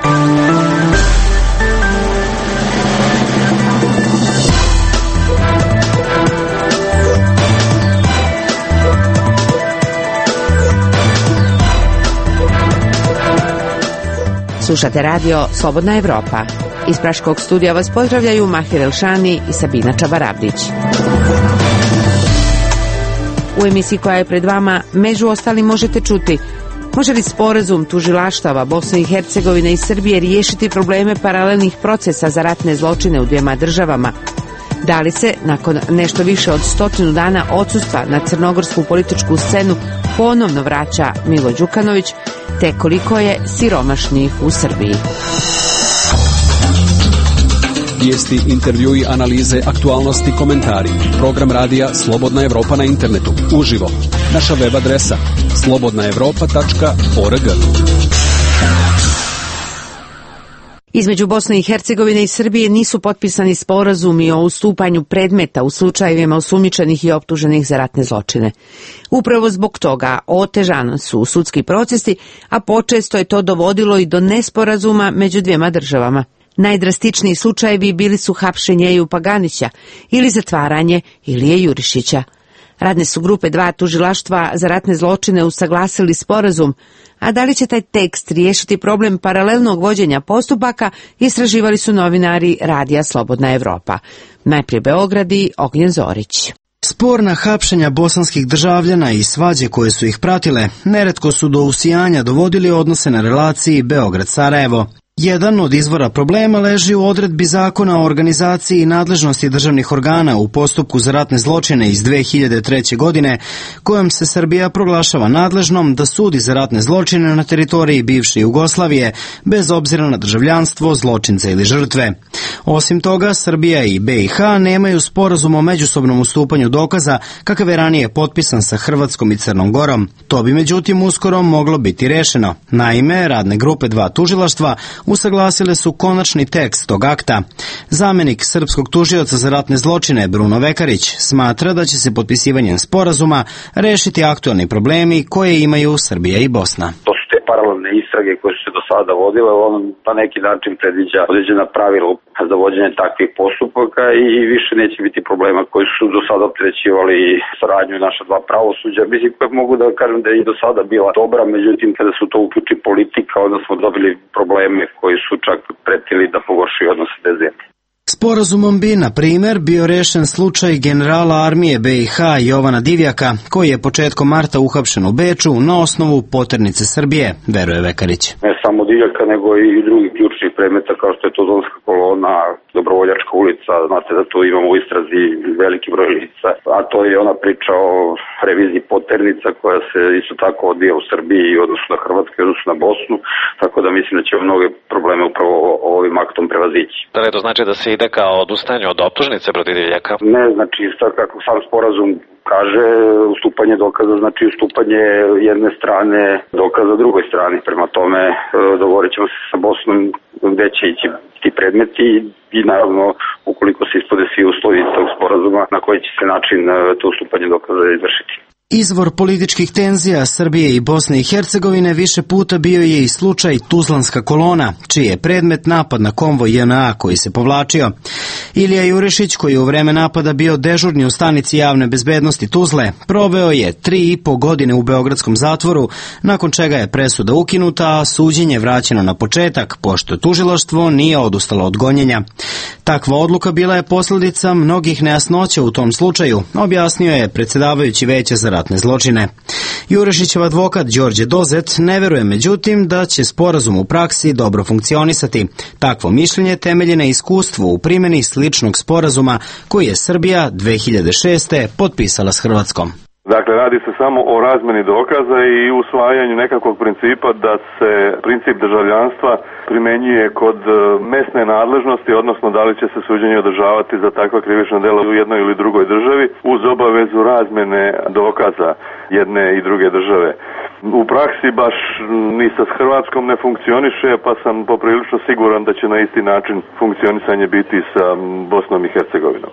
Slušate radio Slobodna Evropa. Iz Praškog studija vas pozdravljaju Mahir Elšani i Sabina Čabarabdić. U emisiji koja je pred vama, među ostalim možete čuti: može li sporazum tužilaštava Bosne i Hercegovine i Srbije riješiti probleme paralelnih procesa za ratne zločine u dvijema državama? Da li se, nakon nešto više od 100 dana odsustva na crnogorsku političku scenu, ponovno vraća Milo Đukanović, te koliko je siromašnih u Srbiji? Vijesti, intervjui, analize, aktualnosti, komentari. Program radija Slobodna Evropa na internetu. Uživo. Naša web adresa slobodnaevropa.org. Između Bosne i Hercegovine i Srbije nisu potpisani sporazumi o ustupanju predmeta u slučajevima osumnjičenih i optuženih za ratne zločine. Upravo zbog toga otežani su sudski procesi, a počesto je to dovodilo i do nesporazuma među dvijema državama. Najdrastičniji slučajevi bili su hapšenje Ejupa Ganića ili zatvaranje Ilije Jurišića. Radne su grupe dva tužilaštva za ratne zločine usaglasili sporazum, a da li će taj tekst riješiti problem paralelnog vođenja postupaka, istraživali su novinari radija Slobodna Evropa. Najprije Beograd i Ognjen Zorić. Sporna hapšenja bosanskih državljana i svađe koje su ih pratile neretko su do usijanja dovodili odnose na relaciji Beograd-Sarajevo. Jedan od izvora problema leži u odredbi Zakona o organizaciji i nadležnosti državnih organa u postupku za ratne zločine iz 2003. godine, kojom se Srbija proglašava nadležnom da sudi za ratne zločine na teritoriji bivše Jugoslavije, bez obzira na državljanstvo, zločinca ili žrtve. Osim toga, Srbija i BiH nemaju sporazum o međusobnom ustupanju dokaza, kakav je ranije potpisan sa Hrvatskom i Crnom Gorom. To bi međutim uskoro moglo biti rešeno. Naime, radne grupe dva tužilaštva usaglasile su konačni tekst tog akta. Zamenik srpskog tužioca za ratne zločine Bruno Vekarić smatra da će se potpisivanjem sporazuma rešiti aktualni problemi koje imaju Srbija i Bosna. To su te paralelne istrage koje su se do sada vodile, on na neki način predviđa određena pravila za vođenje takvih postupaka i više neće biti problema koji su do sada opterećivali saradnju naša dva pravosuđa. Mislim, mogu da kažem da je i do sada bila dobra, međutim kada su to uključi politika, onda smo dobili probleme koji su čak pretili da pogoršaju odnose te zemlje. Sporazumom bi, na primjer, bio rešen slučaj generala armije BiH Jovana Divjaka, koji je početkom marta uhapšen u Beču na osnovu poternice Srbije, veruje Vekarić. Ne samo Divjaka, nego i drugih ključnih predmeta kao što je Tuzlanska kolona, Dobrovoljačka ulica, znate da tu imamo u istrazi veliki broj lica, a to je ona priča o reviziji poternica koja se isto tako odvija u Srbiji i odnosu na Hrvatsku i odnosu na Bosnu, tako da mislim da će mnoge probleme upravo ovim aktom prevazići. Da li to znači da se ide kao odustanje od optužnice protiv Divjaka? Ne, znači isto kako sam sporazum kaže, ustupanje dokaza znači ustupanje jedne strane dokaza drugoj strani. Prema tome dogovorit ćemo se sa Bosnom gde će ići ti predmeti i naravno ukoliko se ispode svi uslovi tog sporazuma na koji će se način to ustupanje dokaza izvršiti. Izvor političkih tenzija Srbije i Bosne i Hercegovine više puta bio je i slučaj Tuzlanska kolona, čiji je predmet napad na konvoj JNA koji se povlačio. Ilija Jurišić, koji je u vreme napada bio dežurni u stanici javne bezbednosti Tuzle, proveo je 3,5 godine u beogradskom zatvoru, nakon čega je presuda ukinuta, a suđenje vraćeno na početak, pošto tužilaštvo nije odustalo od gonjenja. Takva odluka bila je posljedica mnogih nejasnoća u tom slučaju, objasnio je predsjedavajući Veća za ratne zločine. Jurišićev advokat Đorđe Dozet ne veruje međutim da će sporazum u praksi dobro funkcionisati. Takvo mišljenje temelji na iskustvu u primjeni sličnog sporazuma koji je Srbija 2006. potpisala s Hrvatskom. Dakle, radi se samo o razmeni dokaza i usvajanju nekakvog principa da se princip državljanstva primenjuje kod mesne nadležnosti, odnosno da li će se suđenje održavati za takva krivična dela u jednoj ili drugoj državi uz obavezu razmene dokaza jedne i druge države. U praksi baš ni sa Hrvatskom ne funkcioniše, pa sam poprilično siguran da će na isti način funkcionisanje biti sa Bosnom i Hercegovinom.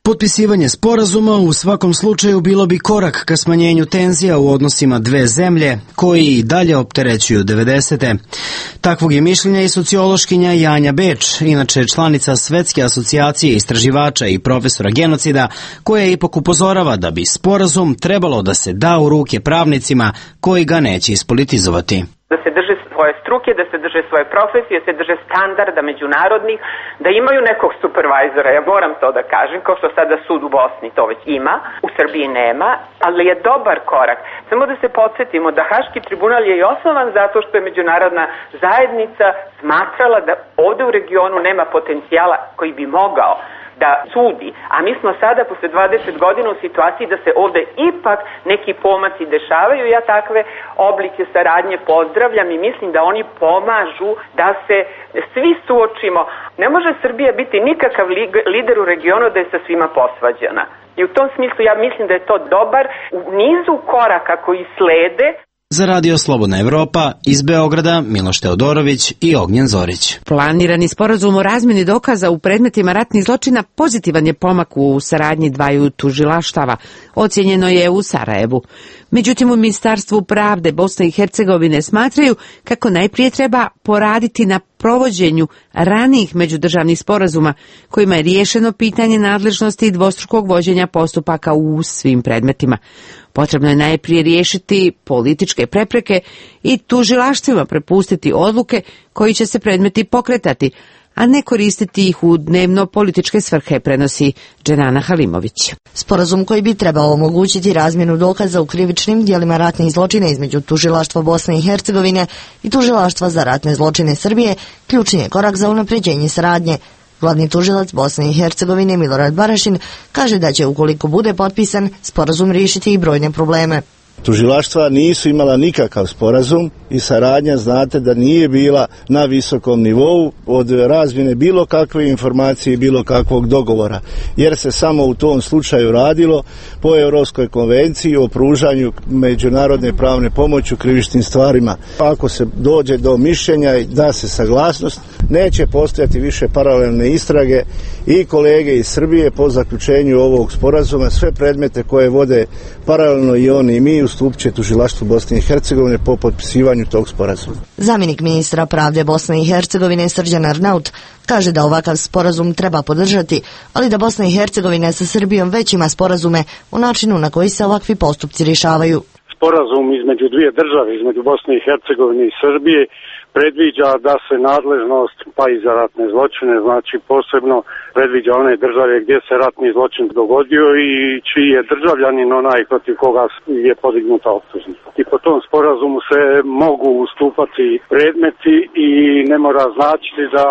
Potpisivanje sporazuma u svakom slučaju bilo bi korak ka smanjenju tenzija u odnosima dve zemlje, koji i dalje opterećuju 90. Takvog je mišljenja i sociološkinja Janja Beč, inače članica Svetske asocijacije istraživača i profesora genocida, koja ipak upozorava da bi sporazum trebalo da se da u ruke pravnicima koji ga neće ispolitizovati. Da se drže svoje struke, da se drže svoje profesije, da se drže standarda međunarodnih, da imaju nekog supervajzora, ja moram to da kažem, kao što sada sud u Bosni to već ima, u Srbiji nema, ali je dobar korak. Samo da se podsjetimo da Haški tribunal je i osnovan zato što je međunarodna zajednica smatrala da ovde u regionu nema potencijala koji bi mogao da sudi, a mi smo sada posle 20 godina u situaciji da se ovde ipak neki pomaci dešavaju. Ja takve oblike saradnje pozdravljam i mislim da oni pomažu da se svi suočimo. Ne može Srbija biti nikakav lider u regionu da je sa svima posvađana. I u tom smislu ja mislim da je to dobar u nizu koraka koji slede. Za Radio Slobodna Evropa iz Beograda Miloš Teodorović i Ognjen Zorić. Planirani sporazum o razmjeni dokaza u predmetima ratnih zločina pozitivan je pomak u saradnji dvaju tužilaštava, ocjenjeno je u Sarajevu. Međutim, u Ministarstvu pravde Bosne i Hercegovine smatraju kako najprije treba poraditi na provođenju ranijih međudržavnih sporazuma kojima je riješeno pitanje nadležnosti i dvostrukog vođenja postupaka u svim predmetima. Potrebno je najprije riješiti političke prepreke i tužilaštvima prepustiti odluke koji će se predmeti pokretati, a ne koristiti ih u dnevno političke svrhe, prenosi Dženana Halimović. Sporazum koji bi trebao omogućiti razmjenu dokaza u krivičnim djelima ratnih zločina između tužilaštva Bosne i Hercegovine i tužilaštva za ratne zločine Srbije ključni je korak za unapređenje saradnje. Glavni tužilac Bosne i Hercegovine Milorad Barašin kaže da će, ukoliko bude potpisan, sporazum riješiti i brojne probleme. Tužilaštva nisu imala nikakav sporazum i saradnja, znate, da nije bila na visokom nivou od razmjene bilo kakve informacije i bilo kakvog dogovora, jer se samo u tom slučaju radilo po Europskoj konvenciji o pružanju međunarodne pravne pomoći u krivičnim stvarima. Ako se dođe do mišljenja i da se saglasnost, neće postojati više paralelne istrage i kolege iz Srbije po zaključenju ovog sporazuma sve predmete koje vode paralelno i oni i mi ustupit će tužilaštvu Bosne i Hercegovine po potpisivanju tog sporazuma. Zamjenik ministra pravde Bosne i Hercegovine Srđan Arnaut kaže da ovakav sporazum treba podržati, ali da Bosna i Hercegovina sa Srbijom već ima sporazume o načinu na koji se ovakvi postupci rješavaju. Sporazum između dvije države, između Bosne i Hercegovine i Srbije, predviđa da se nadležnost, pa i za ratne zločine, znači posebno predviđa one države gdje se ratni zločin dogodio i čiji je državljanin onaj protiv koga je podignuta optužnica. I po tom sporazumu se mogu ustupati predmeti i ne mora značiti da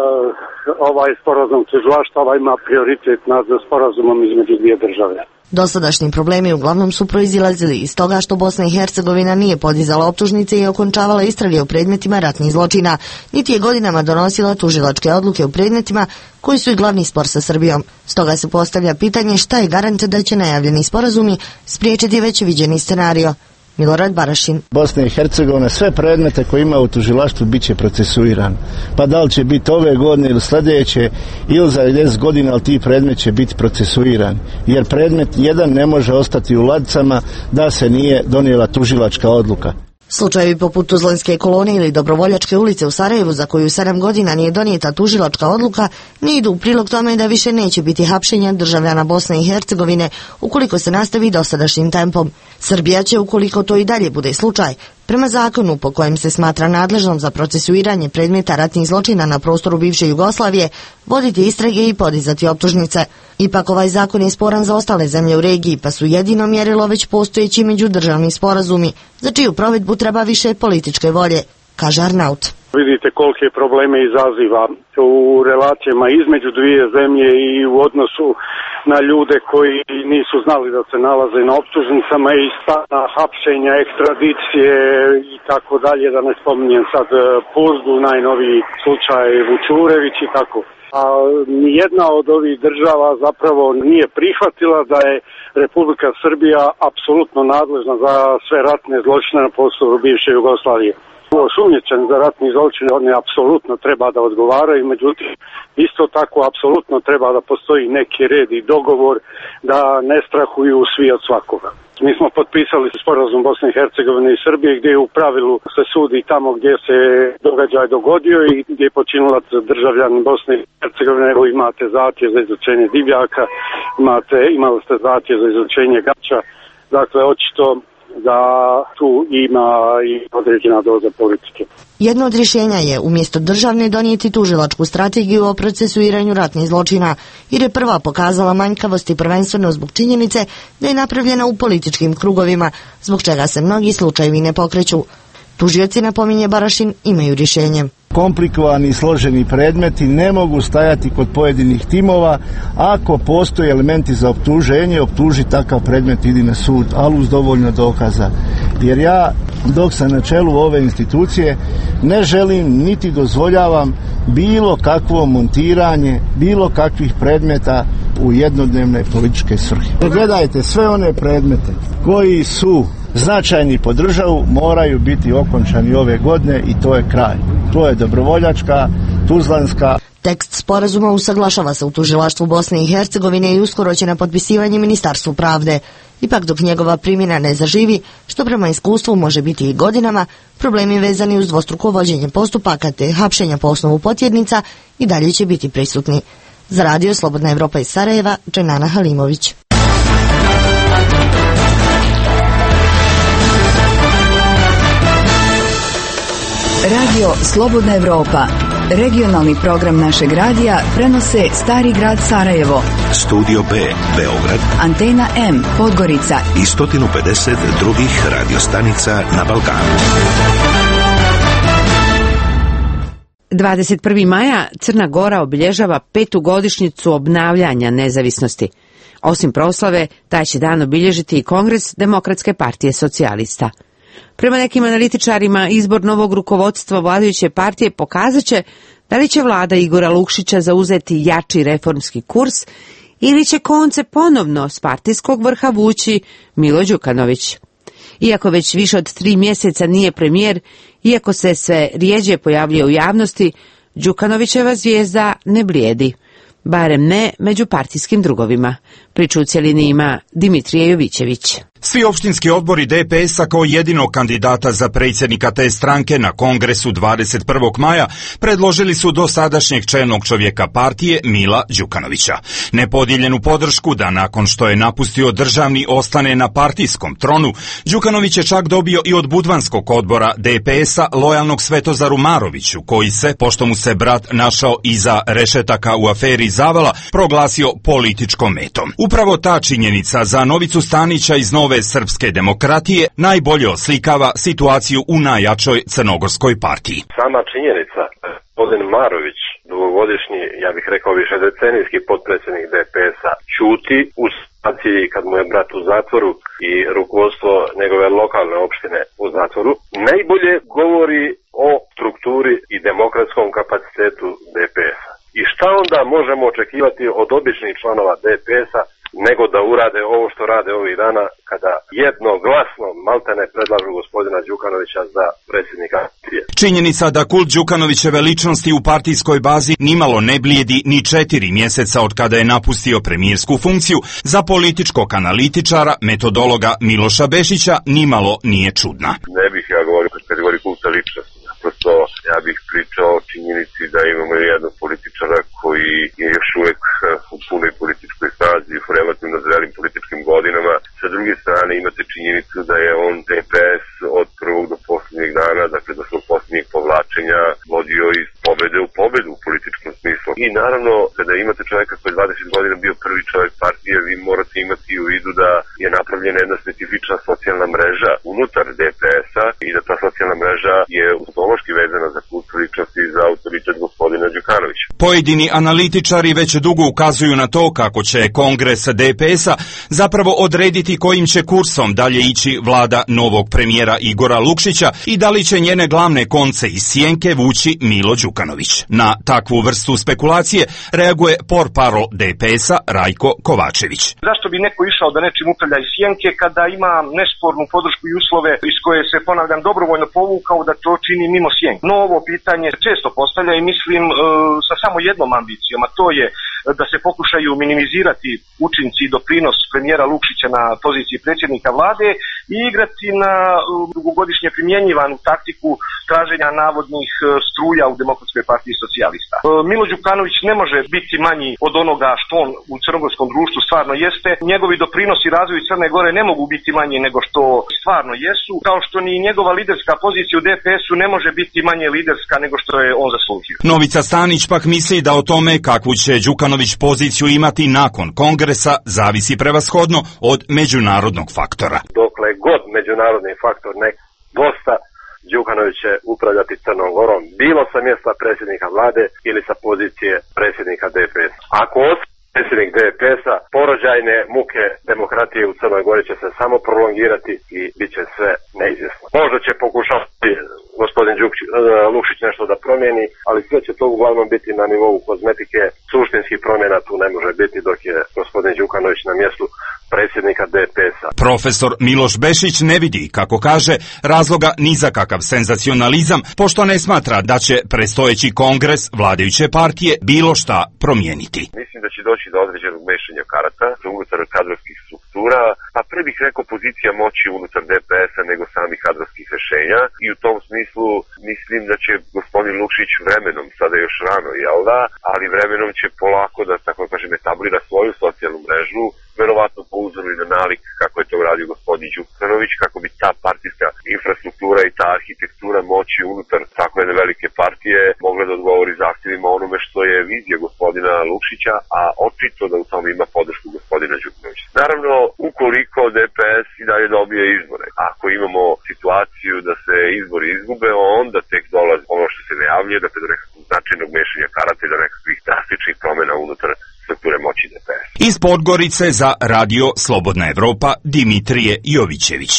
ovaj sporazum tužilaštava ima prioritet nad sporazumom između dvije države. Dosadašnji problemi uglavnom su proizilazili iz toga što Bosna i Hercegovina nije podizala optužnice i okončavala istrage o predmetima ratnih zločina, niti je godinama donosila tužilačke odluke u predmetima koji su i glavni spor sa Srbijom. Stoga se postavlja pitanje šta je garant da će najavljeni sporazumi spriječiti već viđeni scenario. Milorad Barašin. Bosna i Hercegovina sve predmete koje ima u tužilaštvu bit će procesuiran. Pa da li će biti ove godine ili sljedeće ili za 10 godina, ali ti predmet će biti procesuiran. Jer predmet jedan ne može ostati u ladicama da se nije donijela tužilačka odluka. Slučajevi poput Tuzlanske kolone ili Dobrovoljačke ulice u Sarajevu, za koju 7 godina nije donijeta tužilačka odluka, ne idu u prilog tome da više neće biti hapšenja državljana Bosne i Hercegovine ukoliko se nastavi dosadašnjim tempom. Srbija će, ukoliko to i dalje bude slučaj, prema zakonu po kojem se smatra nadležnom za procesuiranje predmeta ratnih zločina na prostoru bivše Jugoslavije, voditi istrage i podizati optužnice. Ipak ovaj zakon je sporan za ostale zemlje u regiji, pa su jedino mjerilo već postojeći međudržavni sporazumi, za čiju provedbu treba više političke volje, kaže Arnaut. Vidite kolike probleme izaziva u relacijama između dvije zemlje i u odnosu na ljude koji nisu znali da se nalaze na optužnicama i stana hapšenja, ekstradicije i tako dalje, da ne spominjem sad Puzdu, najnoviji slučaj Vučurević i tako. A nijedna od ovih država zapravo nije prihvatila da je Republika Srbija apsolutno nadležna za sve ratne zločine na prostoru bivše Jugoslavije. osumnjičeni za ratni zločin, oni apsolutno treba da odgovaraju, međutim isto tako apsolutno treba da postoji neki red i dogovor da ne strahuju svi od svakoga. Mi smo potpisali sporazum Bosne i Hercegovine i Srbije gdje u pravilu se sudi tamo gdje se događaj dogodio i gdje je počinilac državljanin Bosne i Hercegovine. Imate zahtjev za izručenje divljaka, imali ste zahtjev za izručenje gaća, dakle očito da tu ima i određena doza politike. Jedno od rješenja je umjesto državne donijeti tužilačku strategiju o procesuiranju ratnih zločina, jer je prva pokazala manjkavosti prvenstveno zbog činjenice da je napravljena u političkim krugovima, zbog čega se mnogi slučajevi ne pokreću. Tužioci, napominje Barašin, imaju rješenje. Komplikovani i složeni predmeti ne mogu stajati kod pojedinih timova. Ako postoje elementi za optuženje, optuži takav predmet, idi na sud, ali uz dovoljno dokaza. Jer ja, dok sam na čelu ove institucije, ne želim niti dozvoljavam bilo kakvo montiranje, bilo kakvih predmeta u jednodnevne političke svrhe. Gledajte, sve one predmete koji su značajni po državu moraju biti okončani ove godine i to je kraj. To je Dobrovoljačka, Tuzlanska. Tekst sporazuma usaglašava se u tužilaštvu Bosne i Hercegovine i uskoro će na potpisivanje Ministarstvu pravde. Ipak dok njegova primjena ne zaživi, što prema iskustvu može biti i godinama, problemi vezani uz dvostruko vođenje postupaka te hapšenja po osnovu potjednica i dalje će biti prisutni. Za radio Slobodna Evropa iz Sarajeva, Dženana Halimović. Radio Slobodna Evropa, regionalni program našeg radija, prenose Stari grad Sarajevo, Studio B, Beograd, Antena M, Podgorica i 150 drugih radiostanica na Balkanu. 21. maja Crna Gora obilježava 5. godišnjicu obnavljanja nezavisnosti. Osim proslave, taj će dan obilježiti i Kongres Demokratske partije socijalista. Prema nekim analitičarima, izbor novog rukovodstva vladajuće partije pokazat će da li će vlada Igora Lukšića zauzeti jači reformski kurs ili će konce ponovno s partijskog vrha vući Milo Đukanović. Iako već više od 3 mjeseca nije premijer, iako se sve rijeđe pojavljuje u javnosti, Đukanovićeva zvijezda ne blijedi. Barem ne među partijskim drugovima. Priču u cjelini ima Dimitrije Jovićević. Svi opštinski odbori DPS-a kao jedinog kandidata za predsjednika te stranke na kongresu 21. maja predložili su dosadašnjeg čelnog čovjeka partije Mila Đukanovića. Nepodijeljenu podršku da nakon što je napustio državni ostane na partijskom tronu, Đukanović je čak dobio i od budvanskog odbora DPS-a lojalnog Svetozaru Maroviću, koji se, pošto mu se brat našao iza rešetaka u aferi Zavala, proglasio političkom metom. Upravo ta činjenica za Novicu Stanića iz Nove srpske demokratije najbolje oslikava situaciju u najjačoj crnogorskoj partiji. Sama činjenica, gospodin Marović, dugogodišnji, ja bih rekao višedecenijski potpredsjednik DPS-a, ćuti u situaciji kad mu je brat u zatvoru i rukovodstvo njegove lokalne opštine u zatvoru, najbolje govori o strukturi i demokratskom kapacitetu DPS-a. I šta onda možemo očekivati od običnih članova DPS-a nego da urade ovo što rade ovih dana kada jednoglasno maltene predlažu gospodina Đukanovića za predsjednika partije. Činjenica da kult Đukanovićeve ličnosti u partijskoj bazi nimalo ne blijedi ni 4 mjeseca od kada je napustio premijersku funkciju, za političkog analitičara, metodologa Miloša Bešića nimalo nije čudna. Ne bih ja govorio kad govori kulta ličnosti. Naprosto ja bih pričao o činjenici da imamo jednog političara koji je još uvijek u punoj političkoj stazi, u relativno zrelim političkim godinama. Sa druge strane imate činjenicu da je on DPS od prvog do posljednjeg dana, dakle do svog posljednjeg povlačenja, vodio iz pobede u pobedu u političkom smislu. I naravno, kada imate čovjeka koji je 20 godina bio prvi čovjek partije, vi morate imati u vidu da je napravljena jedna specifična socijalna mreža unutar DPS-a i da ta socijalna mreža je ontološki vezana za kult ličnosti i za autoritet gospodina Đukanovića. Pojedini analitičari već dugo ukazuju na to kako će kongres DPS-a zapravo odrediti kojim će kursom dalje ići vlada novog premijera Igora Lukšića i da li će njene glavne konce iz sjenke vući Milo Đukanović. Na takvu vrstu spekulacije reaguje portparol DPS-a Rajko Kovačević. Zašto bi neko išao da nečim upravlja iz sjenke kada ima nespornu podršku i uslove iz koje se ponavlja sutradan dobrovoljno povukao, da to čini mimo sjenke. No, ovo pitanje često postavlja i mislim sa samo jednom ambicijom, a to je da se pokušaju minimizirati učinci i doprinos premijera Lukšića na poziciji predsjednika vlade i igrati na dugogodišnje primjenjivanu taktiku traženja navodnih struja u Demokratskoj partiji socijalista. Milo Đukanović ne može biti manji od onoga što on u crnogorskom društvu stvarno jeste. Njegovi doprinosi razvoju Crne Gore ne mogu biti manji nego što stvarno jesu, kao što ni njegova liderska pozicija u DPS-u ne može biti manje liderska nego što je on zaslužio. Novica Stanić pak misli da o tome kakvu će Đukanović poziciju imati nakon kongresa zavisi prevashodno od međunarodnog faktora. Dokle god međunarodni faktor dosta, Đukanović će upravljati Crnom Gorom, bilo sa mjesta predsjednika vlade ili sa pozicije predsjednika DPS. Ako predsjednik DPS-a, porođajne muke demokratije u Crnoj Gori će se samo prolongirati i bit će sve neizvjesno. Možda će pokušati gospodin Lukšić nešto da promijeni, ali sve će to uglavnom biti na nivou kozmetike. Suštinskih promjena tu ne može biti dok je gospodin Đukanović na mjestu predsjednika DPS-a. Profesor Miloš Bešić ne vidi, kako kaže, razloga ni za kakav senzacionalizam, pošto ne smatra da će predstojeći kongres vladajuće partije bilo šta promijeniti. Mislim da će doći do određenog mešanja karata unutar kadrovskih struktura, pa pre bih rekao pozicija moći unutar DPS-a nego samih kadrovskih rješenja i u tom smislu mislim da će gospodin Lukšić vremenom, sada još rano, jel da, ali vremenom će polako da, tako kažem, etablira svoju socijalnu mrežu, verovatno po uzoru i na nalik kako je to uradio gospodin Đukanović, kako bi ta partijska infrastruktura i ta arhitektura moći unutar takve jedne velike partije mogla da odgovori zahtjevima onome što je vizija gospodina Lukšića, a očito da u tom ima podršku gospodina Đukanovića. Naravno, ukoliko DPS i dalje dobije izbore, ako imamo situaciju da se izbori izgube, onda tek dolazi ono što se najavljuje, dakle do nekakvog značajnog mešanja karata i do nekakvih drastičnih promjena unutar strukture moći DPS. Iz Podgorice za Radio Slobodna Evropa Dimitrije Jovićević.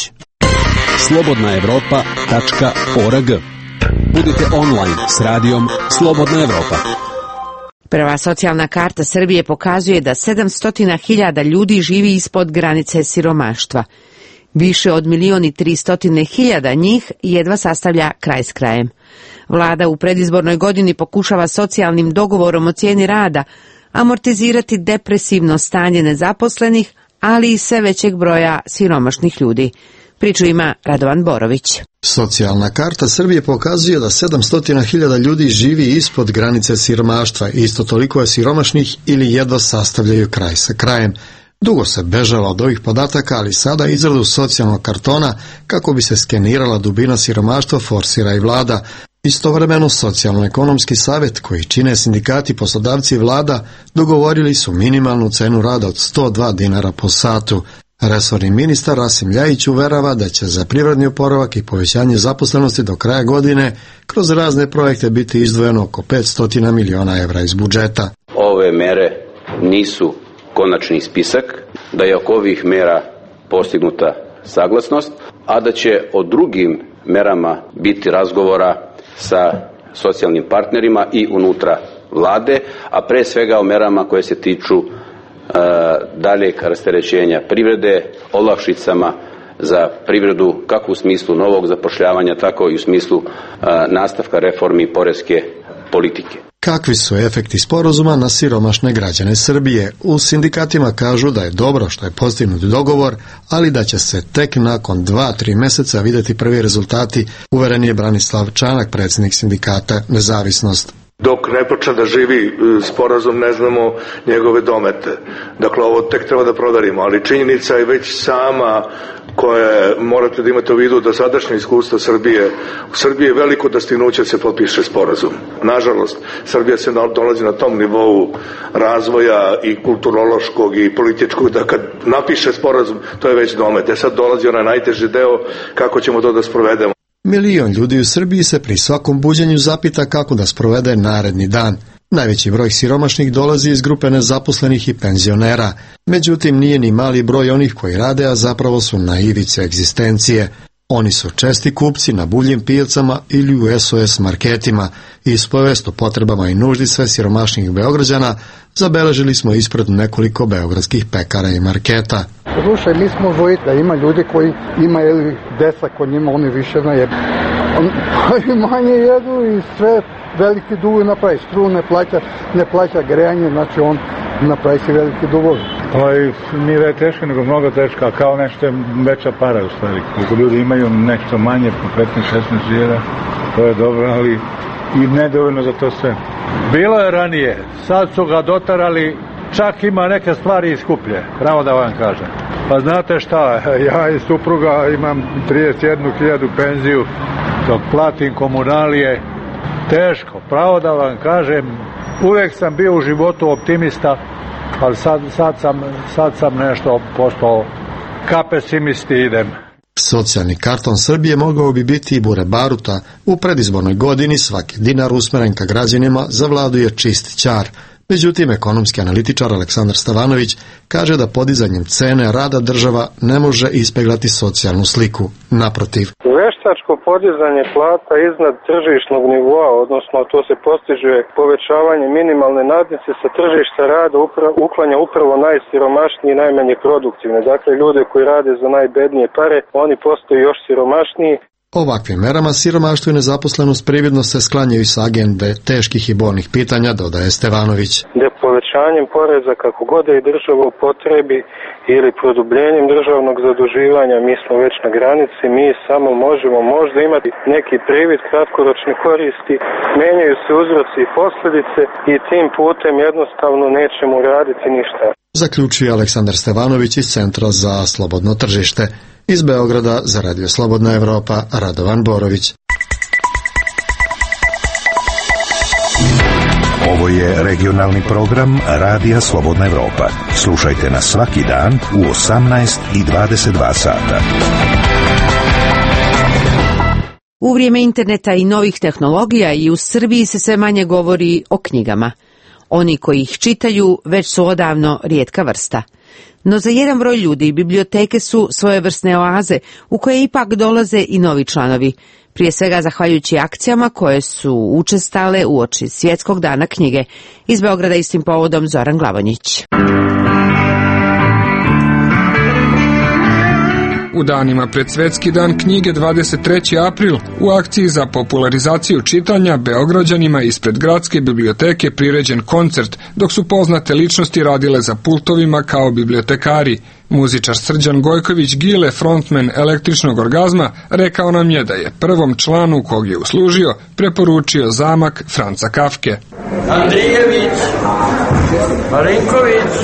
slobodnaevropa.org. Budite online s radijom Slobodna Evropa. Prva socijalna karta Srbije pokazuje da 700.000 ljudi živi ispod granice siromaštva. Više od 1.300.000 njih jedva sastavlja kraj s krajem. Vlada u predizbornoj godini pokušava socijalnim dogovorom o cijeni rada amortizirati depresivno stanje nezaposlenih, ali i sve većeg broja siromašnih ljudi. Priču ima Radovan Borović. Socijalna karta Srbije pokazuje da 700.000 ljudi živi ispod granice siromaštva, isto toliko je siromašnih ili jedva sastavljaju kraj sa krajem. Dugo se bežalo od ovih podataka, ali sada izradu socijalnog kartona kako bi se skenirala dubina siromaštva forsira i vlada. Istovremeno Socijalno-ekonomski savjet koji čine sindikati, poslodavci i vlada dogovorili su minimalnu cenu rada od 102 dinara po satu. Resorni ministar Rasim Ljajić uverava da će za privredni oporavak i povećanje zaposlenosti do kraja godine kroz razne projekte biti izdvojeno oko 500 miliona evra iz budžeta. Ove mere nisu konačni spisak, da je oko ovih mera postignuta saglasnost, a da će o drugim merama biti razgovora sa socijalnim partnerima i unutra vlade, a pre svega o merama koje se tiču daljeg rasterećenja privrede, olakšicama za privredu kako u smislu novog zapošljavanja, tako i u smislu nastavka reformi poreske politike. Kakvi su efekti sporazuma na siromašne građane Srbije? U sindikatima kažu da je dobro što je postignut dogovor, ali da će se tek nakon 2-3 meseca vidjeti prvi rezultati, uveren je Branislav Čanak, predsjednik sindikata Nezavisnost. Dok ne počne da živi sporazum, ne znamo njegove domete. Dakle, ovo tek treba da proverimo, ali činjenica je već sama koje morate da imate u vidu da sadašnje iskustvo Srbije, u Srbiji je veliko dostignuće da se potpiše sporazum. Nažalost, Srbija se dolazi na tom nivou razvoja i kulturološkog i političkog, da kad napiše sporazum, to je već domet. Sad dolazi onaj najteži deo, kako ćemo to da sprovedemo. Milion ljudi u Srbiji se pri svakom buđenju zapita kako da sprovede naredni dan. Najveći broj siromašnih dolazi iz grupe nezaposlenih i penzionera. Međutim, nije ni mali broj onih koji rade, a zapravo su na ivici egzistencije. Oni su česti kupci na buvljim pijacama ili u SOS marketima. Ispovest o potrebama i nuždi sve siromašnijih Beograđana zabeležili smo ispred nekoliko beogradskih pekara i marketa. Slušaj, mi smo zvojiti da ima ljudi koji imaju deca kod njima, oni više ne manje jedu i sve veliki dugovi napravi. Struju ne plaća grejanje, znači on napravi si veliki dugovi. Nije da je teško, nego mnogo teško, kao nešto je veća para u stvari. Koliko ljudi imaju nešto manje, po 15-16 hiljada, to je dobro, ali i nedovoljno za to sve. Bilo je ranije, sad su ga dotarali, čak ima neke stvari i skuplje, pravo da vam kažem. Pa znate šta, ja i supruga imam 31.000 penziju, dok platim komunalije, teško, pravo da vam kažem, uvek sam bio u životu optimista, ali sad sam nešto postao ka pesimisti idem. Socijalni karton Srbije mogao bi biti i bure baruta. U predizbornoj godini svaki dinar usmeren ka građanima zavladuje čist ćar. Međutim, ekonomski analitičar Aleksandar Stevanović kaže da podizanjem cene rada država ne može ispeglati socijalnu sliku. Naprotiv. Veštačko podizanje plata iznad tržišnog nivoa, odnosno to se postiže povećavanje minimalne nadnice sa tržišta rada uklanja upravo najsiromašnije i najmanje produktivne. Dakle, ljude koji rade za najbednije pare, oni postaju još siromašniji. Ovakvim merama siromaštvo i nezaposlenost prividno se sklanjaju sa agende teških i bolnih pitanja, dodaje Stevanović. Da povećanjem poreza kako god je i država u potrebi ili produbljenjem državnog zaduživanja, mi smo već na granici, mi samo možemo možda imati neki privid kratkoročne koristi, menjaju se uzroci i posljedice i tim putem jednostavno nećemo raditi ništa. Zaključuje Aleksandar Stevanović iz Centra za slobodno tržište. Iz Beograda za Radio Slobodna Evropa, Radovan Borović. Ovo je regionalni program Radija Slobodna Evropa. Slušajte nas svaki dan u 18 i 22 sata. U vrijeme interneta i novih tehnologija i u Srbiji se sve manje govori o knjigama. Oni koji ih čitaju već su odavno rijetka vrsta. No za jedan broj ljudi biblioteke su svojevrsne oaze u koje ipak dolaze i novi članovi. Prije svega zahvaljujući akcijama koje su učestale uoči Svjetskog dana knjige. Iz Beograda istim povodom Zoran Glavonjić. U danima pred Svjetski dan knjige 23. april u akciji za popularizaciju čitanja Beograđanima ispred Gradske biblioteke priređen koncert, dok su poznate ličnosti radile za pultovima kao bibliotekari. Muzičar Srđan Gojković Gile, frontman Električnog orgazma, rekao nam je da je prvom članu kog je uslužio preporučio zamak Franca Kafke. Andrijević, Marinković,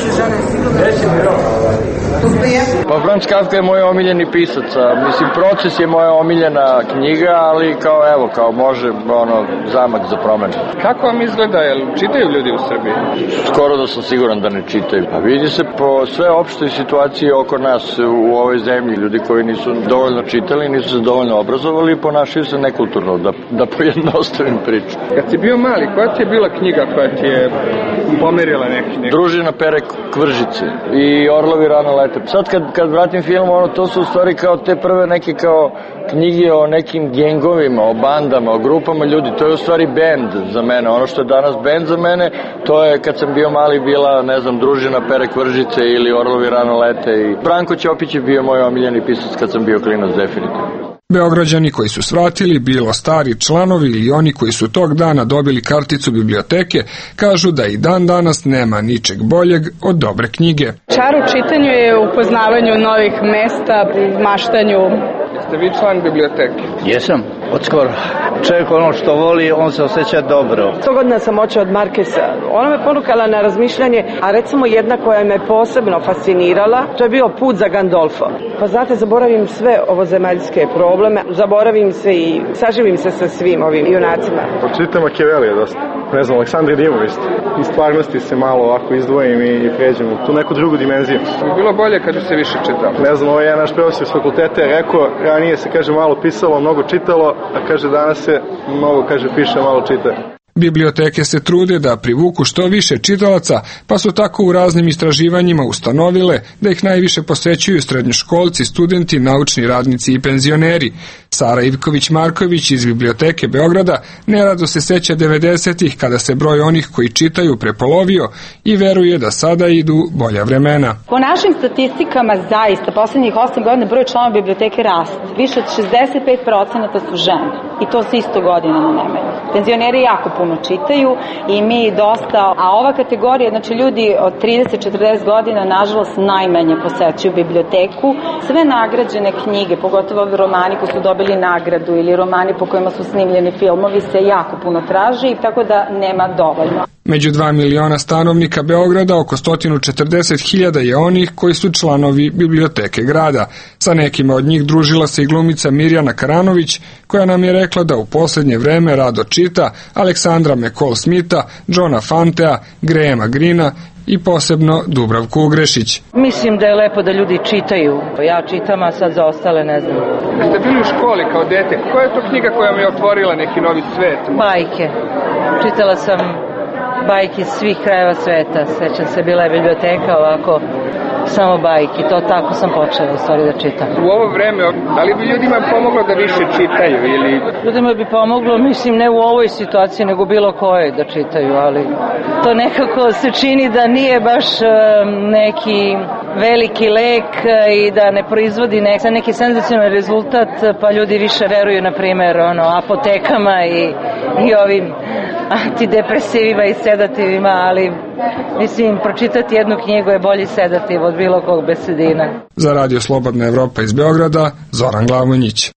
pa Franz Kafka je moj omiljeni pisac, mislim Proces je moja omiljena knjiga, ali kao može zamak za promenu. Kako vam izgleda, jel čitaju ljudi u Srbiji? Skoro da sam siguran da ne čitaju. A vidi se po sve opštoj situaciji oko nas u ovoj zemlji, ljudi koji nisu dovoljno čitali, nisu se dovoljno obrazovali, ponašaju se nekulturno, da pojednostavim priču. Kad si bio mali, koja ti je bila knjiga koja ti je pomerila neki? Družina Pere Kvržice i Orlovi rano lete. Sad kad vratim film, to su u stvari kao te prve neke kao knjige o nekim gengovima, o bandama, o grupama ljudi. To je u stvari bend za mene. Ono što je danas bend za mene, to je kad sam bio mali bila, Družina Pere Kvržice ili Orlovi rano lete. I Branko Ćopić je bio moj omiljeni pisac kad sam bio klinac, definitivno. Beograđani koji su svratili, bilo stari članovi ili oni koji su tog dana dobili karticu biblioteke, kažu da i dan danas nema ničeg boljeg od dobre knjige. Čar u čitanju je u upoznavanju novih mesta, maštanju. Jeste vi član biblioteke? Jesam, odskoro. Čovjek što voli, on se osjeća dobro. 100 godina sam očeo od Markesa. Ona me ponukala na razmišljanje, a recimo jedna koja me posebno fascinirala, to je bio Put za Gandolfo. Pa znate, zaboravim sve ovozemaljske probleme, zaboravim se i saživim se sa svim ovim junacima. Pročitam Machiavellija dosta. Ne znam, Aleksandra Dimov isto. Iz stvarnosti se malo ovako izdvojim i pređem u tu neku drugu dimenziju. Bi bilo bolje kad bi se više čitalo? Ne znam, ovo je naš profesor s fakulteta je rekao, ranije se, malo pisalo, mnogo čitalo, a danas se mnogo, piše, malo čita. Biblioteke se trude da privuku što više čitalaca, pa su tako u raznim istraživanjima ustanovile da ih najviše posećuju srednjoškolci, studenti, naučni radnici i penzioneri. Sara Ivković-Marković iz Biblioteke Beograda nerado se seća 90-ih kada se broj onih koji čitaju prepolovio i veruje da sada idu bolja vremena. Po našim statistikama zaista poslednjih 8 godina broj članova biblioteke raste. Više od 65% su žene i to se isto godinama nemaju. Penzioneri jako puno čitaju i mi dosta, a ova kategorija, znači ljudi od 30-40 godina nažalost najmanje posećuju biblioteku. Sve nagrađene knjige, pogotovo romani koji su dobili nagradu ili romani po kojima su snimljeni filmovi se jako puno traži, tako da nema dovoljno. Među 2 miliona stanovnika Beograda oko 140.000 je onih koji su članovi Biblioteke grada. Sa nekima od njih družila se i glumica Mirjana Karanović, koja nam je rekla da u poslednje vreme rado čita Aleksandra McCall-Smitha, Johna Fantea, Grahama Greena i posebno Dubravku Ugrešić. Mislim da je lepo da ljudi čitaju. Ja čitam, a sad za ostale ne znam. Ste bili u školi kao dete. Koja je to knjiga koja mi je otvorila neki novi svet? Bajke. Čitala sam bajke svih krajeva sveta. Sećam se, bila je biblioteka ovako, samo bajki. To tako sam počela u stvari da čitam. U ovo vreme, da li bi ljudima pomoglo da više čitaju ili... Ljudima bi pomoglo, mislim, ne u ovoj situaciji, nego bilo kojoj da čitaju, ali to nekako se čini da nije baš neki veliki lek i da ne proizvodi neki senzacionalni rezultat, pa ljudi više veruju, na primjer, apotekama i ovim antidepresivima i sedativima, ali mislim, pročitati jednu knjigu je bolji sedativ od bilo kog besedina. Za Radio Slobodna Evropa iz Beograda, Zoran Glavonjić.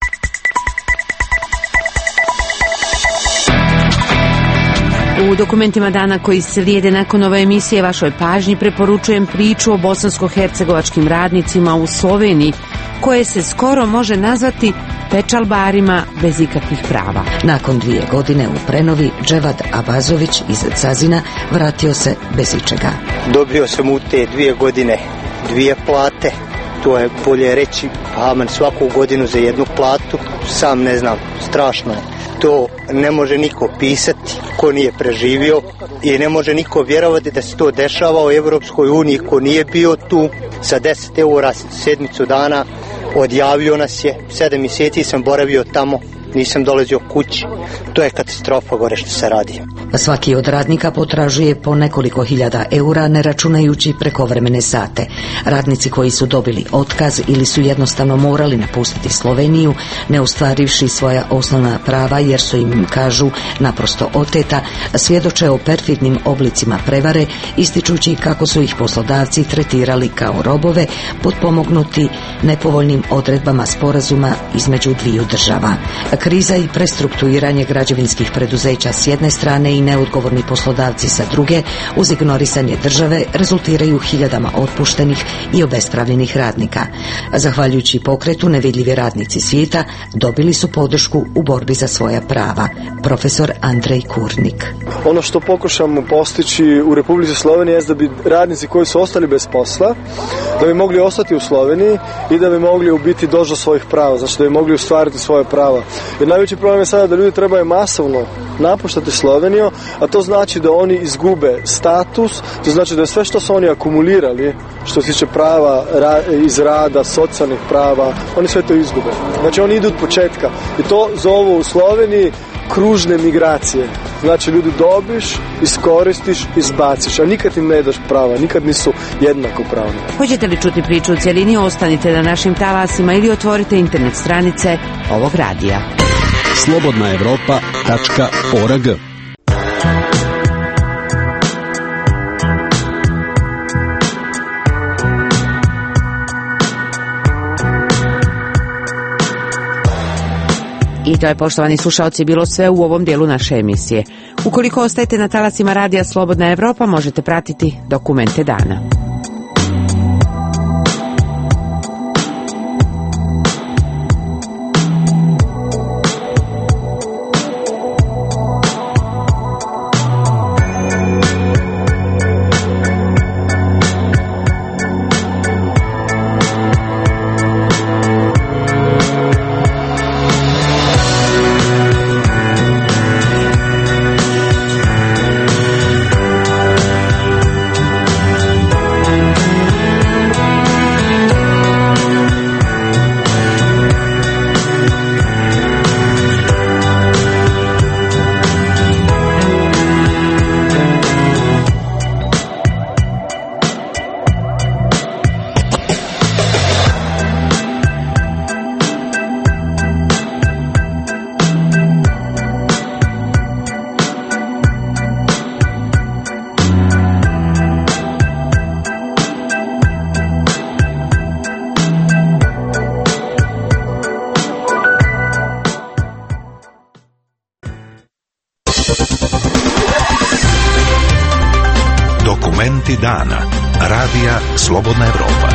U dokumentima dana koji slijede nakon ove emisije vašoj pažnji preporučujem priču o bosansko-hercegovačkim radnicima u Sloveniji, koje se skoro može nazvati pečalbarima bez ikakvih prava. Nakon 2 godine u prenovi, Dževad Abazović iz Cazina vratio se bez ičega. Dobio sam u te 2 godine 2 plate. To je bolje reći, amen, svaku godinu za 1 platu. Sam ne znam, strašno je. To ne može niko pisati ko nije preživio i ne može niko vjerovati da se to dešava u Evropskoj uniji ko nije bio tu. Sa 10 eura sedmicu dana odjavio nas je, 7 mjeseci sam boravio tamo, nisam dolazio kući. To je katastrofa gore što se radi. Svaki od radnika potražuje po nekoliko hiljada eura, ne računajući prekovremene sate. Radnici koji su dobili otkaz ili su jednostavno morali napustiti Sloveniju, ne ostvarivši svoja osnovna prava jer su im, kažu, naprosto oteta, svjedoče o perfidnim oblicima prevare, ističući kako su ih poslodavci tretirali kao robove, potpomognuti nepovoljnim odredbama sporazuma između 2 država. Kriza i prestrukturiranje građevinskih preduzeća s jedne strane i neodgovorni poslodavci sa druge, uz ignorisanje države, rezultiraju hiljadama otpuštenih i obespravljenih radnika. Zahvaljujući pokretu Nevidljivi radnici svijeta, dobili su podršku u borbi za svoja prava. Profesor Andrej Kurnik. Ono što pokušamo postići u Republici Sloveniji je da bi radnici koji su ostali bez posla, da bi mogli ostati u Sloveniji i da bi mogli u biti doći do svojih prava, znači da bi mogli ostvariti svoje prava. Jer najveći problem je sada da ljudi trebaju masovno napuštati Sloveniju, a to znači da oni izgube status, to znači da je sve što su oni akumulirali, što se tiče prava iz rada, socijalnih prava, oni sve to izgube. Znači oni idu od početka i to zovu u Sloveniji kružne migracije. Znači ljudi dobiš, iskoristiš, izbaciš, a nikad im ne daš prava, nikad nisu jednako pravni. Hoćete li čuti priču u cjelini, ostanite na našim talasima ili otvorite internet stranice ovog radija. slobodnaevropa.org. I to je, poštovani slušalci, bilo sve u ovom dijelu naše emisije. Ukoliko ostajete na talasima radija Slobodna Evropa, možete pratiti dokumente dana. Dokumenti dana. Radija Slobodna Evropa.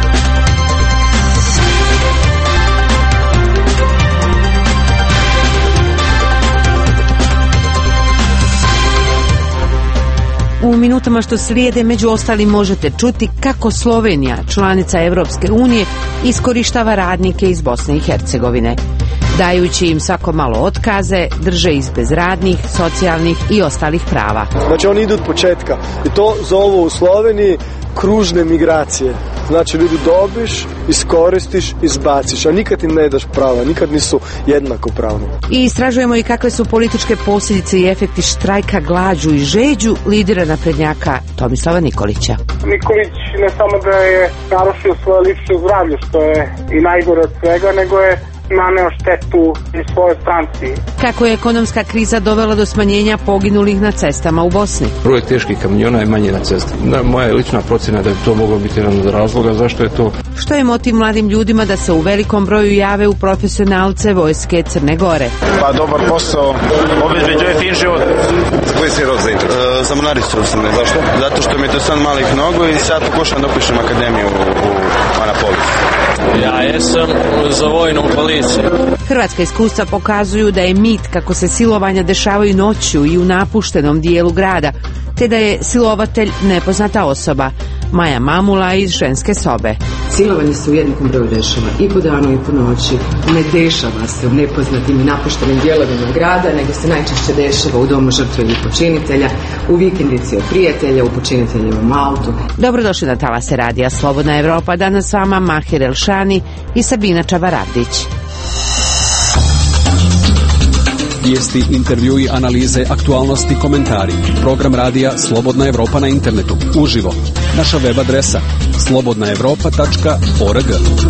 U minutama što slijede među ostalim možete čuti kako Slovenija, članica Evropske unije, iskorištava radnike iz Bosne i Hercegovine. Dajući im svako malo otkaze, drže ih bez radnih, socijalnih i ostalih prava. Znači oni idu od početka i to zovu u Sloveniji kružne migracije. Znači ljudi dobiš, iskoristiš, izbaciš, a nikad im ne daš prava, nikad nisu jednako pravni. I istražujemo i kakve su političke posljedice i efekti štrajka glađu i žeđu lidera naprednjaka Tomislava Nikolića. Nikolić ne samo da je narušio svoje lično zdravlje, što je i najgore od svega, nego je naneo štetu i svoje stranci. Kako je ekonomska kriza dovela do smanjenja poginulih na cestama u Bosni? Broj teških kamiona je manje na cesti. Moja je lična procjena da bi to moglo biti jedan od razloga zašto je to. Što je motiv mladim ljudima da se u velikom broju jave u profesionalce vojske Crne Gore? Pa dobar posao, obezbeđuje fin život. Za koji si rod zainteresovan? Za mornaricu sam. Zašto? Zato što mi je to san malih nogu i sad pokušam da upišem akademiju u Anapolisu. Ja jesam za vojnu policiju. Hrvatska iskustva pokazuju da je mit kako se silovanja dešavaju noću i u napuštenom dijelu grada, te da je silovatelj nepoznata osoba. Maja Mamula iz ženske sobe. Silovanje se u jednakom broju dešava i po danu i po noći. Ne dešava se u nepoznatim i napuštenim dijelovima grada, nego se najčešće dešava u domu žrtve ili počinitelja, u vikendici od prijatelja, u počiniteljevom autu. Dobrodošli na talase radija Slobodna Evropa. Danas s vama Mahir Elšani i Sabina Čavaravdić. Vijesti, intervjui, analize, aktualnosti, komentari. Program radija Slobodna Evropa na internetu. Uživo. Naša web adresa slobodnaevropa.org.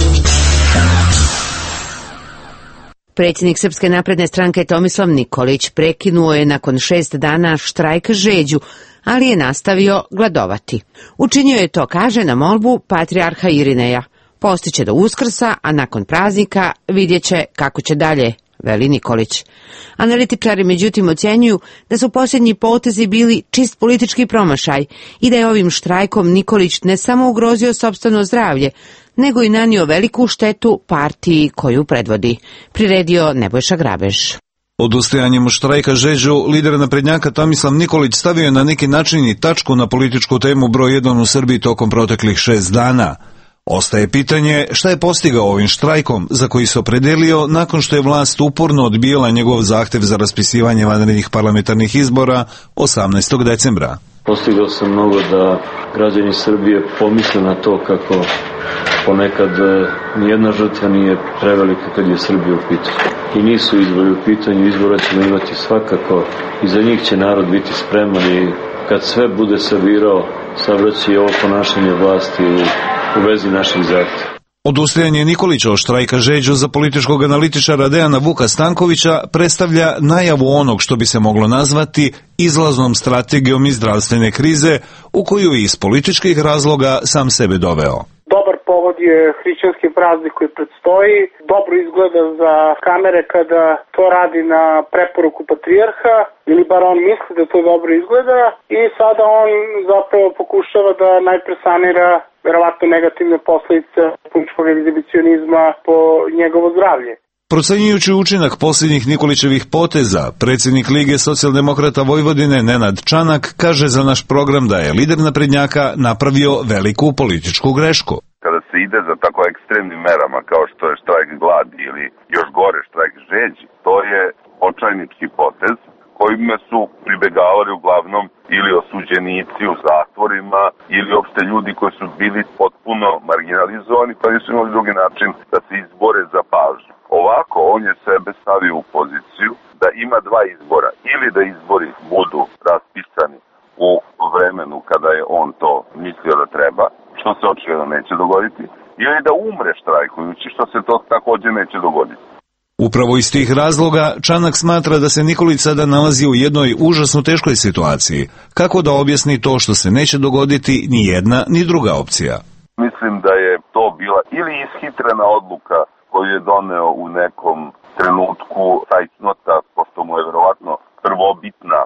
Predsjednik Srpske napredne stranke Tomislav Nikolić prekinuo je nakon 6 dana štrajk žeđu, ali je nastavio gladovati. Učinio je to, kaže, na molbu patrijarha Irineja. Postiće do Uskrsa, a nakon praznika vidjet će kako će dalje, veli Nikolić. Analitičari međutim ocjenjuju da su posljednji potezi bili čist politički promašaj i da je ovim štrajkom Nikolić ne samo ugrozio sopstveno zdravlje, nego i nanio veliku štetu partiji koju predvodi. Priredio Nebojša Grabež. Odustajanjem štrajka žeđu, lider naprednjaka Tomislav Nikolić stavio je na neki način i tačku na političku temu broj 1 u Srbiji tokom proteklih 6 dana. Ostaje pitanje šta je postigao ovim štrajkom za koji se opredelio nakon što je vlast uporno odbijala njegov zahtev za raspisivanje vanrednih parlamentarnih izbora 18. decembra. Postigao sam mnogo da građani Srbije pomisle na to kako ponekad nijedna žrtva nije prevelika kad je Srbija u pitanju. I nisu izbori u pitanju, izbora ćemo imati svakako i za njih će narod biti spreman i kad sve bude sabirao, sabraći ovo ponašanje vlasti u vezi naših zahtjeva. Odustajanje Nikolića od štrajka žeđu za političkog analitičara Dejana Vuka Stankovića predstavlja najavu onog što bi se moglo nazvati izlaznom strategijom iz zdravstvene krize u koju je iz političkih razloga sam sebe doveo. Dobar povod je hrišćanski praznik koji predstoji. Dobro izgleda za kamere kada to radi na preporuku patrijarha, ili bar on misli da to dobro izgleda, i sada on zapravo pokušava da najpre sanira verovatno negativne posledice političkog egzibicionizma po njegovo zdravlje. Procenjujući učinak posljednjih Nikolićevih poteza, predsjednik Lige socijaldemokrata Vojvodine Nenad Čanak kaže za naš program da je lider naprednjaka napravio veliku političku grešku. Kada se ide za tako ekstremnim merama kao što je štrajk gladi ili još gore štrajk žeđi, to je očajnički potez kojima su pribegavali uglavnom ili osuđenici u zatvorima ili uopšte ljudi koji su bili potpuno marginalizovani pa nisu imali drugi način da se izbore za pažnju. Ovako on je sebe stavio u poziciju da ima dva izbora, ili da izbori budu raspisani u vremenu kada je on to mislio da treba, što se očigledno neće dogoditi, ili da umre štrajkujući, što se to također neće dogoditi. Upravo iz tih razloga Čanak smatra da se Nikolić sada nalazi u jednoj užasno teškoj situaciji. Kako da objasni to što se neće dogoditi ni jedna ni druga opcija? Mislim da je to bila ili ishitrena odluka koju je doneo u nekom trenutku taj cnota, pošto mu je verovatno prvobitna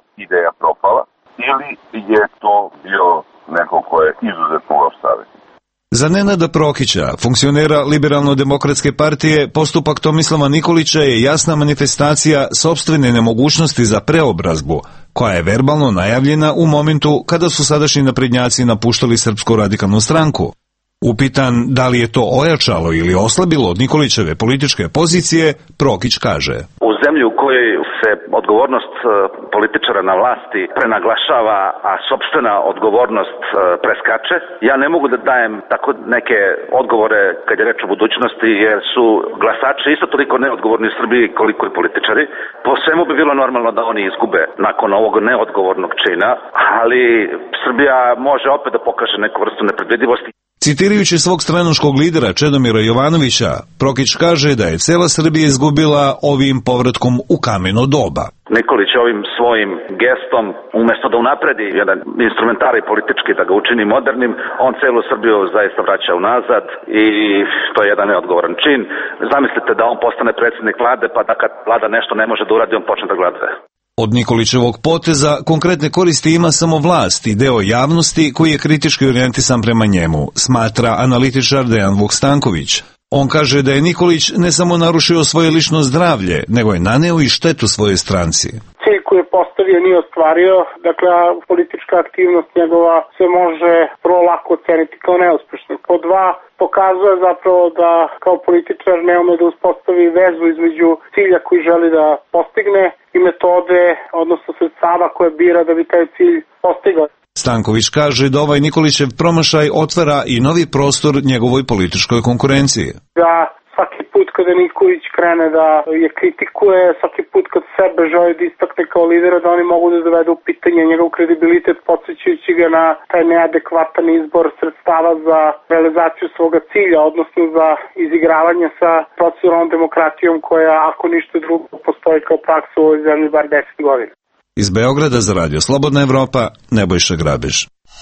Za Nenada Prokića, funkcionera Liberalno-demokratske partije, postupak Tomislava Nikolića je jasna manifestacija sopstvene nemogućnosti za preobrazbu, koja je verbalno najavljena u momentu kada su sadašnji naprednjaci napuštali Srpsku radikalnu stranku. Upitan da li je to ojačalo ili oslabilo od Nikolićeve političke pozicije, Prokić kaže: U zemlji u kojoj se odgovornost političara na vlasti prenaglašava, a sopstvena odgovornost preskače, ja ne mogu da dajem tako neke odgovore kad je reč o budućnosti, jer su glasači isto toliko neodgovorni u Srbiji koliko i političari. Po svemu bi bilo normalno da oni izgube nakon ovog neodgovornog čina, ali Srbija može opet da pokaže neku vrstu nepredvidivosti. Citirajući svog stranačkog lidera Čedomira Jovanovića, Prokić kaže da je cela Srbija izgubila ovim povratkom u kameno doba. Nikolić ovim svojim gestom, umjesto da unapredi jedan instrumentarij politički, da ga učini modernim, on celu Srbiju zaista vraća unazad i to je jedan neodgovoran čin. Zamislite da on postane predsjednik vlade, pa da kad vlada nešto ne može da uradi, on počne da glada. Od Nikolićevog poteza konkretne koristi ima samo vlast i deo javnosti koji je kritički orijentisan prema njemu, smatra analitičar Dejan Vuk-Stanković. On kaže da je Nikolić ne samo narušio svoje lično zdravlje, nego je naneo i štetu svojoj stranci. Cilj koji je postavio nije ostvario, dakle politička aktivnost njegova se može vrlo lako oceniti kao neuspešna. Po dva, pokazuje zapravo da kao političar ne ume da uspostavi vezu između cilja koji želi da postigne i metode, odnosno sredstava koje bira da bi taj cilj postigao. Stanković kaže da ovaj Nikolićev promašaj otvara i novi prostor njegovoj političkoj konkurenciji. Da svaki put kada Nikolić krene da je kritikuje, svaki put kad sebe želi da istakne kao lidera, da oni mogu da dovedu u pitanje njegov kredibilitet, podsjećajući ga na taj neadekvatan izbor sredstava za realizaciju svoga cilja, odnosno za izigravanje sa proceduralnom demokratijom koja, ako ništa drugo, postoji kao praksa u ovoj zemlji bar 10 godina. Iz Beograda za Radio Slobodna Evropa, Nebojša Grabež.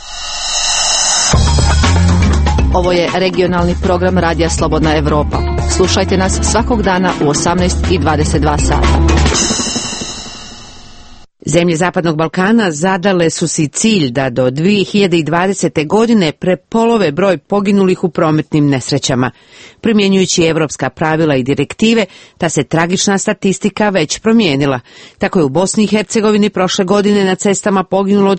Ovo je regionalni program Radija Slobodna Evropa. Slušajte nas svakog dana u 18:22 sata. Zemlje Zapadnog Balkana zadale su si cilj da do 2020. godine prepolove broj poginulih u prometnim nesrećama. Primjenjujući evropska pravila i direktive, ta se tragična statistika već promijenila. Tako je u Bosni i Hercegovini prošle godine na cestama poginulo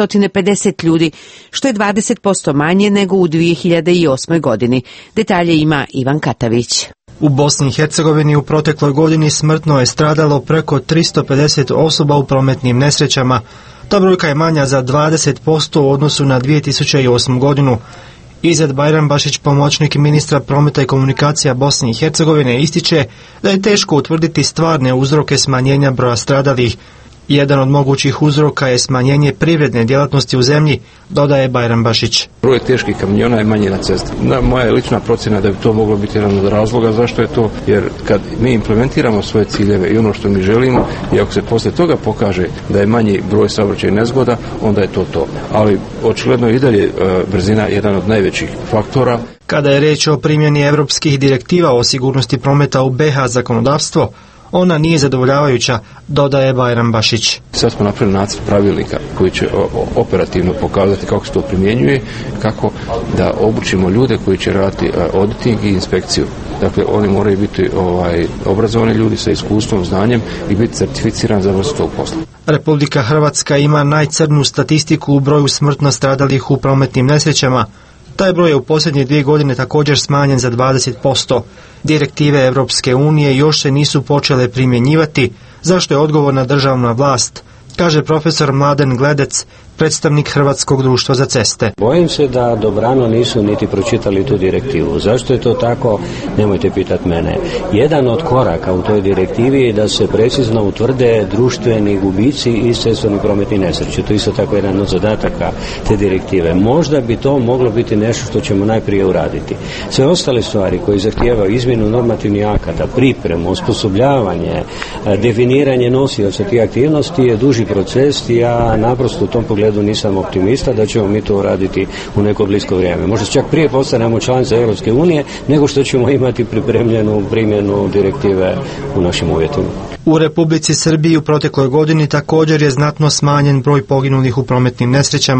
350 ljudi, što je 20% manje nego u 2008. godini. Detalje ima Ivan Katavić. U Bosni i Hercegovini u protekloj godini smrtno je stradalo preko 350 osoba u prometnim nesrećama. Ta brojka je manja za 20% u odnosu na 2008. godinu. Izet Bajrambašić, pomoćnik ministra prometa i komunikacija Bosne i Hercegovine, ističe da je teško utvrditi stvarne uzroke smanjenja broja stradalih. Jedan od mogućih uzroka je smanjenje privredne djelatnosti u zemlji, dodaje Bajrambašić. Broj teških kamiona je manji na cesti. Moja je lična procjena da bi to moglo biti jedan od razloga. Zašto je to? Jer kad mi implementiramo svoje ciljeve i ono što mi želimo, i ako se poslije toga pokaže da je manji broj saobraćajnih nezgoda, onda je to. Ali očigledno i dalje brzina je jedan od najvećih faktora. Kada je riječ o primjeni europskih direktiva o sigurnosti prometa u BiH zakonodavstvo, ona nije zadovoljavajuća, dodaje Bajrambašić. Sad smo napravili nacrt pravilnika koji će operativno pokazati kako se to primjenjuje, kako da obučimo ljude koji će raditi auditing i inspekciju. Dakle, oni moraju biti obrazovani ljudi sa iskustvom, znanjem i biti certificirani za vrstu tog posla. Republika Hrvatska ima najcrniju statistiku u broju smrtno stradalih u prometnim nesrećama. Taj broj je u posljednje 2 godine također smanjen za 20%. Direktive Europske unije još se nisu počele primjenjivati, zašto je odgovorna državna vlast, kaže profesor Mladen Gledec, predstavnik Hrvatskog društva za ceste. Bojim se da dobrano nisu niti pročitali tu direktivu. Zašto je to tako? Nemojte pitati mene. Jedan od koraka u toj direktivi je da se precizno utvrde društveni gubici i cestovni prometni nesreće. To je isto tako jedan od zadataka te direktive. Možda bi to moglo biti nešto što ćemo najprije uraditi. Sve ostale stvari koje zahtijevaju izmjenu normativnih akata, pripremu, osposobljavanje, definiranje nosioca tih aktivnosti je duži proces i ja naprosto u tom pogledu nisam optimista da ćemo mi to uraditi u neko blisko vrijeme. Možda čak prije postanemo članica Europske unije nego što ćemo imati pripremljenu primjenu direktive u našim uvjetima. U Republici Srbiji u protekloj godini također je znatno smanjen broj poginulih u prometnim nesrećama.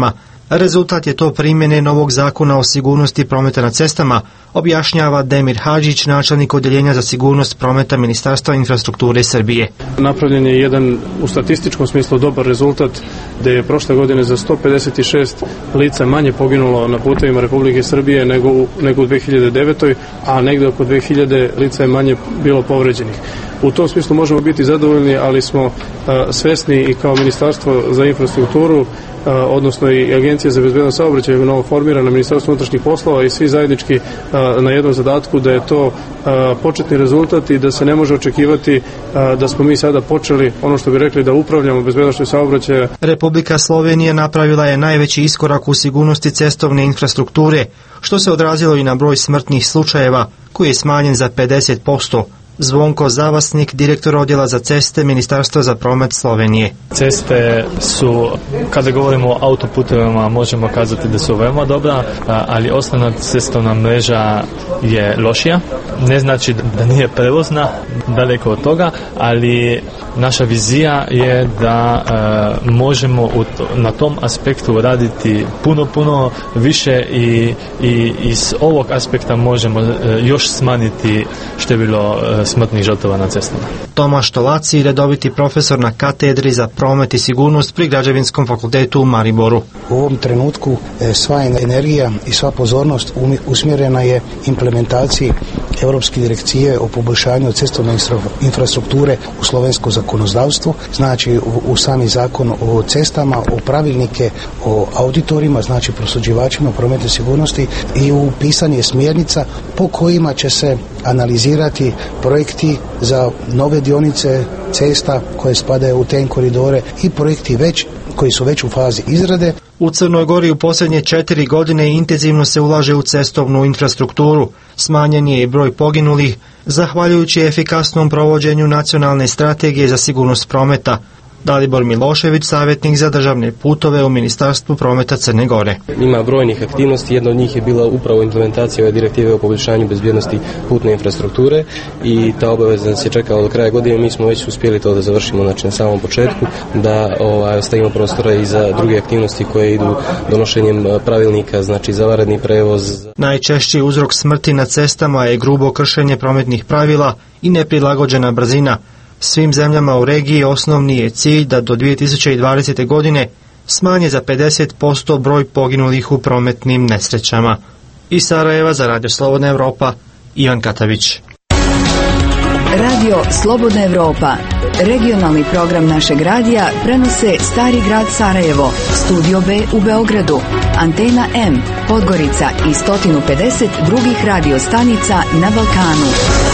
Rezultat je to primjene novog zakona o sigurnosti prometa na cestama, objašnjava Demir Hadžić, načelnik Odjeljenja za sigurnost prometa Ministarstva infrastrukture Srbije. Napravljen je jedan u statističkom smislu dobar rezultat, gdje je prošle godine za 156 lica manje poginulo na putevima Republike Srbije nego u 2009. a negdje oko 2000 lica je manje bilo povređenih. U tom smislu možemo biti zadovoljni, ali smo svesni i kao Ministarstvo za infrastrukturu, odnosno i Agencija za bezbednost saobraćaja, novo formirana Ministarstvo unutrašnjih poslova i svi zajednički na jednom zadatku da je to početni rezultat i da se ne može očekivati da smo mi sada počeli ono što bi rekli da upravljamo bezbednošću saobraćaja. Republika Slovenija napravila je najveći iskorak u sigurnosti cestovne infrastrukture, što se odrazilo i na broj smrtnih slučajeva, koji je smanjen za 50%. Zvonko Zavasnik, direktor odjela za ceste Ministarstva za promet Slovenije. Ceste su, kada govorimo o autoputevima, možemo kazati da su veoma dobra, ali osnovna cestovna mreža je lošija. Ne znači da nije prevozna, daleko od toga, ali naša vizija je da možemo na tom aspektu raditi puno više i iz ovog aspekta možemo još smanjiti što je bilo smrtnih žrtava na cestama. Tomaš Tolaci, redoviti profesor na katedri za promet i sigurnost pri Građevinskom fakultetu u Mariboru. U ovom trenutku sva energija i sva pozornost usmjerena je implementaciji Europske direktive o poboljšanju cestovne infrastrukture u slovensko zakonodavstvo, znači u sami zakon o cestama, o pravilnike o auditorima, znači prosuđivačima prometne sigurnosti i u pisanje smjernica po kojima će se analizirati projekti za nove dionice cesta koje spadaju u TEN koridore i projekti koji su već u fazi izrade. U Crnoj Gori u posljednje 4 godine intenzivno se ulaže u cestovnu infrastrukturu. Smanjen je i broj poginulih, zahvaljujući efikasnom provođenju nacionalne strategije za sigurnost prometa. Dalibor Milošević, savjetnik za državne putove u Ministarstvu prometa Crne Gore. Ima brojnih aktivnosti, jedna od njih je bila upravo implementacija ove direktive o poboljšanju bezbjednosti putne infrastrukture i ta obaveza nas je čekala do kraja godine. Mi smo već uspjeli to da završimo, znači na samom početku, da ostavimo prostora i za druge aktivnosti koje idu donošenjem pravilnika, znači za vanredni prevoz. Najčešći uzrok smrti na cestama je grubo kršenje prometnih pravila i neprilagođena brzina. Svim zemljama u regiji osnovni je cilj da do 2020. godine smanje za 50% broj poginulih u prometnim nesrećama. Iz Sarajeva za Radio Slobodna Evropa, Ivan Katavić. Radio Slobodna Evropa, regionalni program našeg radija, prenose Stari grad Sarajevo, Studio B u Beogradu, Antena M, Podgorica i 150 drugih radio stanica na Balkanu.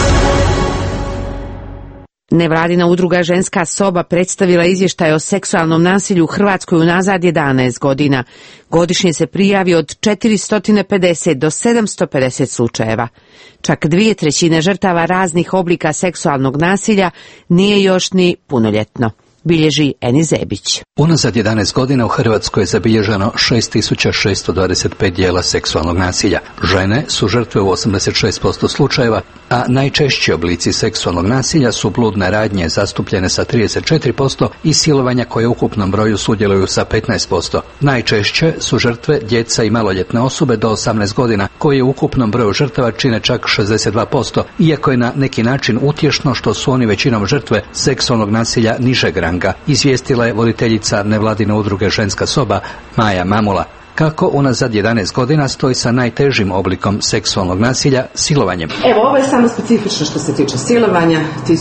Nevladina udruga Ženska soba predstavila izvještaj o seksualnom nasilju u Hrvatskoj unazad 11 godina. Godišnje se prijavi od 450 do 750 slučajeva. Čak 2/3 žrtava raznih oblika seksualnog nasilja nije još ni punoljetno. Bilježi Eni Zebić. Unazad 11 godina u Hrvatskoj je zabilježeno 6625 djela seksualnog nasilja. Žene su žrtve u 86% slučajeva, a najčešći oblici seksualnog nasilja su bludne radnje zastupljene sa 34% i silovanja koje u ukupnom broju sudjeluju sa 15%. Najčešće su žrtve djeca i maloljetne osobe do 18 godina, koje u ukupnom broju žrtava čine čak 62%, iako je na neki način utješno što su oni većinom žrtve seksualnog nasilja nižeg ranga, izvijestila je voditeljica nevladine udruge Ženska soba Maja Mamula. Kako unazad 11 godina stoji sa najtežim oblikom seksualnog nasilja, silovanjem. Evo, ovo je samo specifično što se tiče silovanja,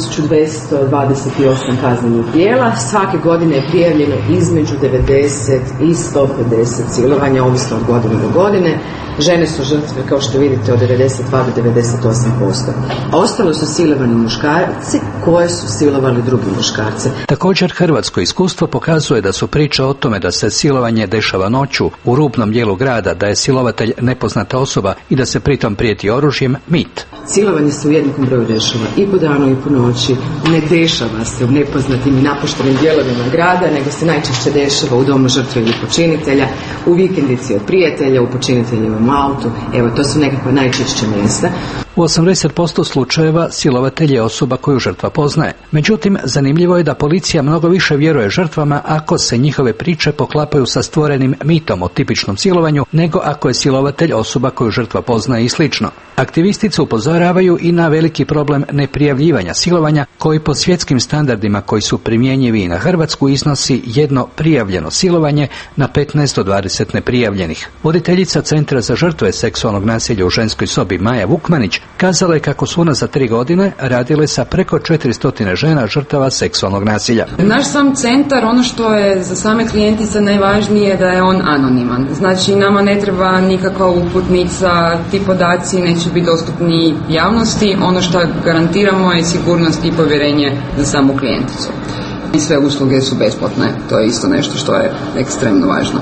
1228 kaznenih djela, svake godine je prijavljeno između 90 i 150 silovanja, ovisno od godine do godine. Žene su žrtve, kao što vidite, od 92 do 98%. A ostalo su silovani muškarci koje su silovali drugi muškarce. Također, hrvatsko iskustvo pokazuje da su priče o tome da se silovanje dešava noću u rubnom dijelu grada, da je silovatelj nepoznata osoba i da se pritom prijeti oružjem, mit. Silovanje se u jednakom broju dešava i po danu i po noći. Ne dešava se u nepoznatim i napuštenim dijelovima grada, nego se najčešće dešava u domu žrtve ili počinitelja, u vikendici od prijatelja, u počiniteljevom autu. Evo, to su nekakva najčešća mjesta. U 80% slučajeva silovatelj je osoba koju žrtva poznaje. Međutim, zanimljivo je da policija mnogo više vjeruje žrtvama ako se njihove priče poklapaju sa stvorenim mitom o tipičnom silovanju, nego ako je silovatelj osoba koju žrtva poznaje i slično. Aktivistice upozoravaju i na veliki problem neprijavljivanja silovanja, koji po svjetskim standardima koji su primjenjivi i na Hrvatsku iznosi jedno prijavljeno silovanje na 15 do 20 neprijavljenih. Voditeljica Centra za žrtve seksualnog nasilja u ženskoj sobi Maja Vukmanić kazala je kako su za 3 godine radile sa preko 400 žena žrtava seksualnog nasilja. Naš sam centar, ono što je za same klijentice najvažnije, da je on anoniman. Znači nama ne treba nikakva uputnica, ti podaci neće biti dostupni javnosti. Ono što garantiramo je sigurnost i povjerenje za samu klijenticu. I sve usluge su besplatne, to je isto nešto što je ekstremno važno.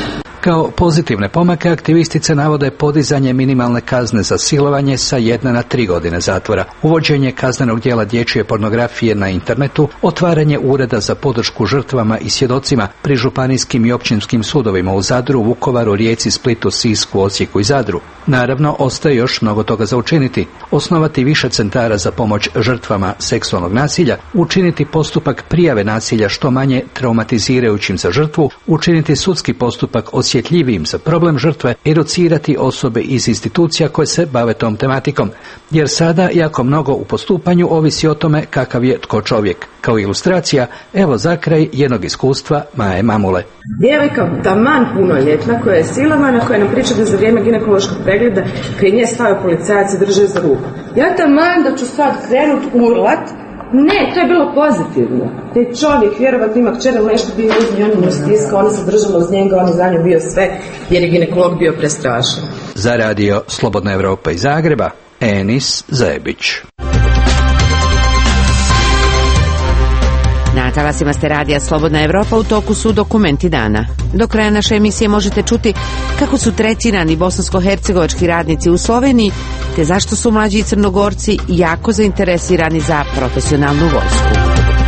Kao pozitivne pomake aktivistice navode podizanje minimalne kazne za silovanje sa 1 na 3 godine zatvora, uvođenje kaznenog djela dječje pornografije na internetu, otvaranje ureda za podršku žrtvama i svjedocima pri županijskim i općinskim sudovima u Zadru, Vukovaru, Rijeci, Splitu, Sisku, Osijeku i Zadru. Naravno, ostaje još mnogo toga za učiniti. Osnovati više centara za pomoć žrtvama seksualnog nasilja, učiniti postupak prijave nasilja što manje traumatizirajućim za žrtvu, učiniti sudski postupak osjetljivijim za problem žrtve, educirati osobe iz institucija koje se bave tom tematikom, jer sada jako mnogo u postupanju ovisi o tome kakav je tko čovjek. Kao ilustracija, evo za kraj jednog iskustva Maje Mamule. Djevojka taman punoljetna koja je silovana, koja nam priča da za vrijeme ginekološkog pregleda kraj nje stavio policajac i drže za ruku. Ja taman da ću sad krenut urlat. Ne, to je bilo pozitivno. Taj čovjek vjerovatno ima kćer nešto bio uzmi, on mu stiska, ona se držala uz njega, on je za nju bio sve, jer je ginekolog bio prestrašen. Za radio Slobodna Evropa iz Zagreba, Enis Zajebić. Na talasima ste radija Slobodna Evropa, u toku su dokumenti dana. Do kraja naše emisije možete čuti kako su tretirani bosansko-hercegovački radnici u Sloveniji, te zašto su mlađi Crnogorci jako zainteresirani za profesionalnu vojsku.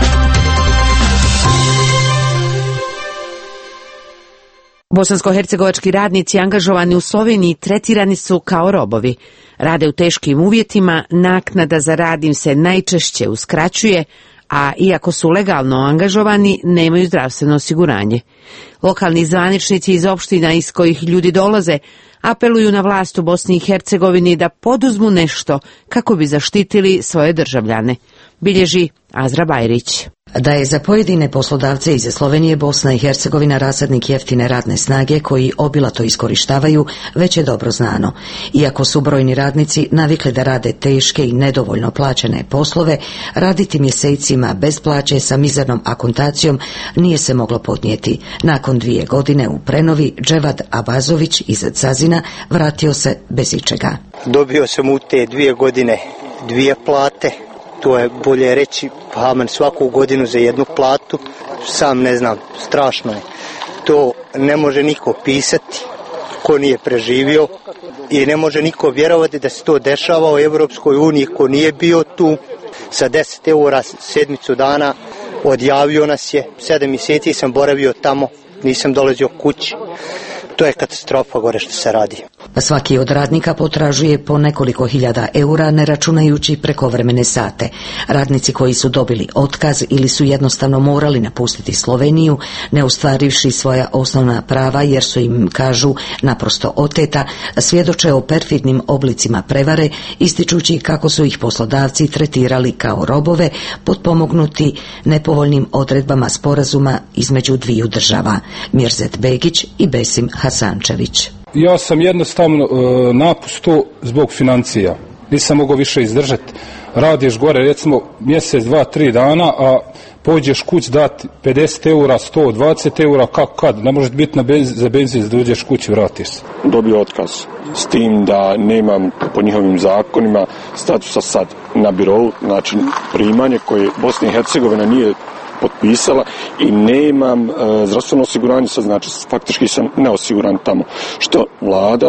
Bosansko-hercegovački radnici angažovani u Sloveniji tretirani su kao robovi. Rade u teškim uvjetima, naknada za rad im se najčešće uskraćuje, a iako su legalno angažovani, nemaju zdravstveno osiguranje. Lokalni zvaničnici iz opština iz kojih ljudi dolaze apeluju na vlast u Bosni i Hercegovini da poduzmu nešto kako bi zaštitili svoje državljane. Bilježi Azra Bajrić. Da je za pojedine poslodavce iz Slovenije Bosna i Hercegovina rasadnik jeftine radne snage koji obilato iskorištavaju, već je dobro znano. Iako su brojni radnici navikli da rade teške i nedovoljno plaćene poslove, raditi mjesecima bez plaće sa mizernom akontacijom nije se moglo podnijeti. Nakon 2 godine u prenovi, Dževad Abazović iz Zazina vratio se bez ičega. Dobio sam u te 2 godine 2 plate. To je bolje reći, amen, svaku godinu za 1 platu, sam ne znam, strašno je. To ne može niko pisati ko nije preživio i ne može niko vjerovati da se to dešava u Europskoj uniji ko nije bio tu. Sa 10 eura 7 dana odjavio nas je, 7 mjeseci sam boravio tamo, nisam dolazio kući. To je katastrofa gore što se radi. Svaki od radnika potražuje po nekoliko hiljada eura, ne računajući prekovremene sate. Radnici koji su dobili otkaz ili su jednostavno morali napustiti Sloveniju, ne ostvarivši svoja osnovna prava jer su im, kažu, naprosto oteta, svjedoče o perfidnim oblicima prevare, ističući kako su ih poslodavci tretirali kao robove, potpomognuti nepovoljnim odredbama sporazuma između 2 država, Mirzet Begić i Besim Hasančević. Ja sam jednostavno napusto zbog financija. Nisam mogao više izdržati. Radiš gore recimo mjesec, 2, 3 dana, a pođeš kuć dati 50 eura, 120 eura, kako kad? Ne može biti za benzin da uđeš kući, vratiš se. Dobio otkaz s tim da nemam po njihovim zakonima statusa sad na birou, znači primanje koje Bosna i Hercegovina nije potpisala i nemam zdravstveno osiguranje, sad znači faktički sam neosiguran tamo, što vlada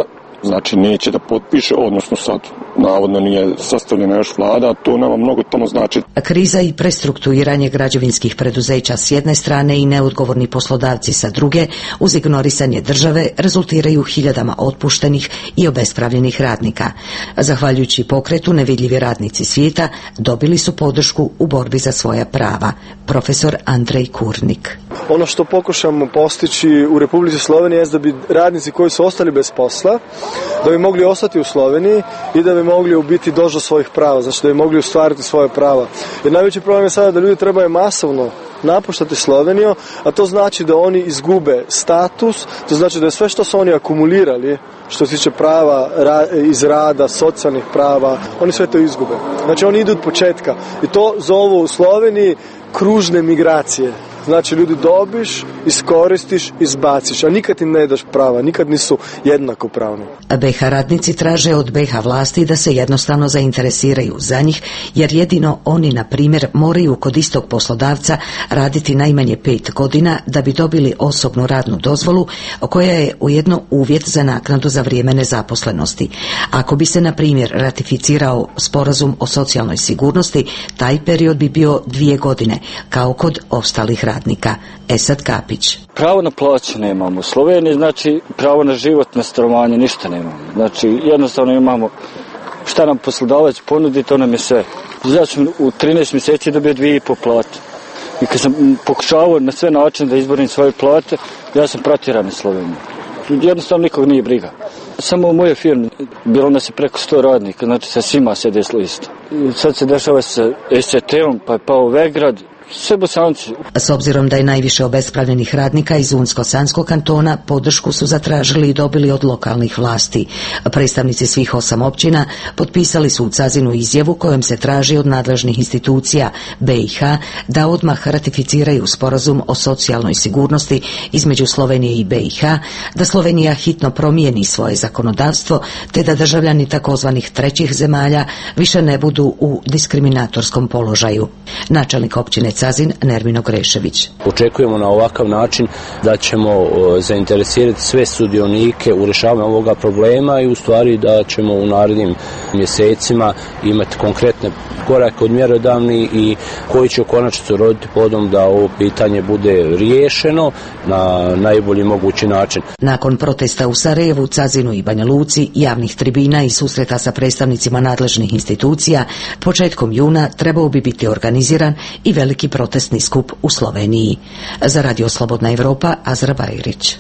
znači neće da potpiše, odnosno sad navodno nije sastavljena još vlada, to nama mnogo tamo znači. Kriza i prestrukturiranje građevinskih preduzeća s jedne strane i neodgovorni poslodavci sa druge, uz ignorisanje države, rezultiraju hiljadama otpuštenih i obespravljenih radnika. Zahvaljujući pokretu Nevidljivi radnici svijeta dobili su podršku u borbi za svoja prava. Profesor Andrej Kurnik. Ono što pokušamo postići u Republici Sloveniji je da bi radnici koji su ostali bez posla, da bi mogli ostati u Sloveniji i da bi mogli u biti doći do svojih prava, znači da bi mogli ostvariti svoje prava. Jer najveći problem je sada da ljudi trebaju masovno napuštati Sloveniju, a to znači da oni izgube status, to znači da je sve što su oni akumulirali, što se tiče prava iz rada, socijalnih prava, oni sve to izgube. Znači oni idu od početka i to zovu u Sloveniji kružne migracije. Znači ljudi dobiš, iskoristiš, izbaciš, a nikad im ne daš prava, nikad nisu jednako pravni. BiH radnici traže od BiH vlasti da se jednostavno zainteresiraju za njih, jer jedino oni, na primjer, moraju kod istog poslodavca raditi najmanje 5 godina da bi dobili osobnu radnu dozvolu, koja je ujedno uvjet za naknadu za vrijeme nezaposlenosti. Ako bi se, na primjer, ratificirao sporazum o socijalnoj sigurnosti, taj period bi bio 2 godine, kao kod ostalih radnika. Esad Kapić. Pravo na plaću nemamo u Sloveniji, znači pravo na život, na stanovanje, ništa nemamo. Znači jednostavno imamo šta nam poslodavac ponudi, to nam je sve. Ja sam u 13 mjeseci dobio 2,5 plate. I kad sam pokušavao na sve načine da izborim svoje plate, ja sam protjeran iz Slovenije. Jednostavno nikog nije briga. Samo u mojoj firmi bilo nas je preko 100 radnika, znači sa svima se desilo isto. Sad se dešava sa SCT-om, pa je pao Vegrad, sve Bosanci. S obzirom da je najviše obespravljenih radnika iz Unsko-Sanskog kantona, podršku su zatražili i dobili od lokalnih vlasti. Predstavnici svih 8 općina potpisali su u Cazinu izjavu kojom se traži od nadležnih institucija BiH da odmah ratificiraju sporazum o socijalnoj sigurnosti između Slovenije i BiH, da Slovenija hitno promijeni svoje zakonodavstvo, te da državljani takozvanih trećih zemalja više ne budu u diskriminatorskom položaju. Načelnik općine Cazin Nermino Grešević. Očekujemo na ovakav način da ćemo zainteresirati sve sudionike u rješavanju ovoga problema i u stvari da ćemo u narednim mjesecima imati konkretne korake od mjerodavni i koji će u konačnici roditi plodom da ovo pitanje bude riješeno na najbolji mogući način. Nakon protesta u Sarajevu, Cazinu i Banja Luci, javnih tribina i susreta sa predstavnicima nadležnih institucija, početkom juna trebao bi biti organiziran i veliki protestni skup u Sloveniji. Za Radio Slobodna Evropa, Azra Bajrić.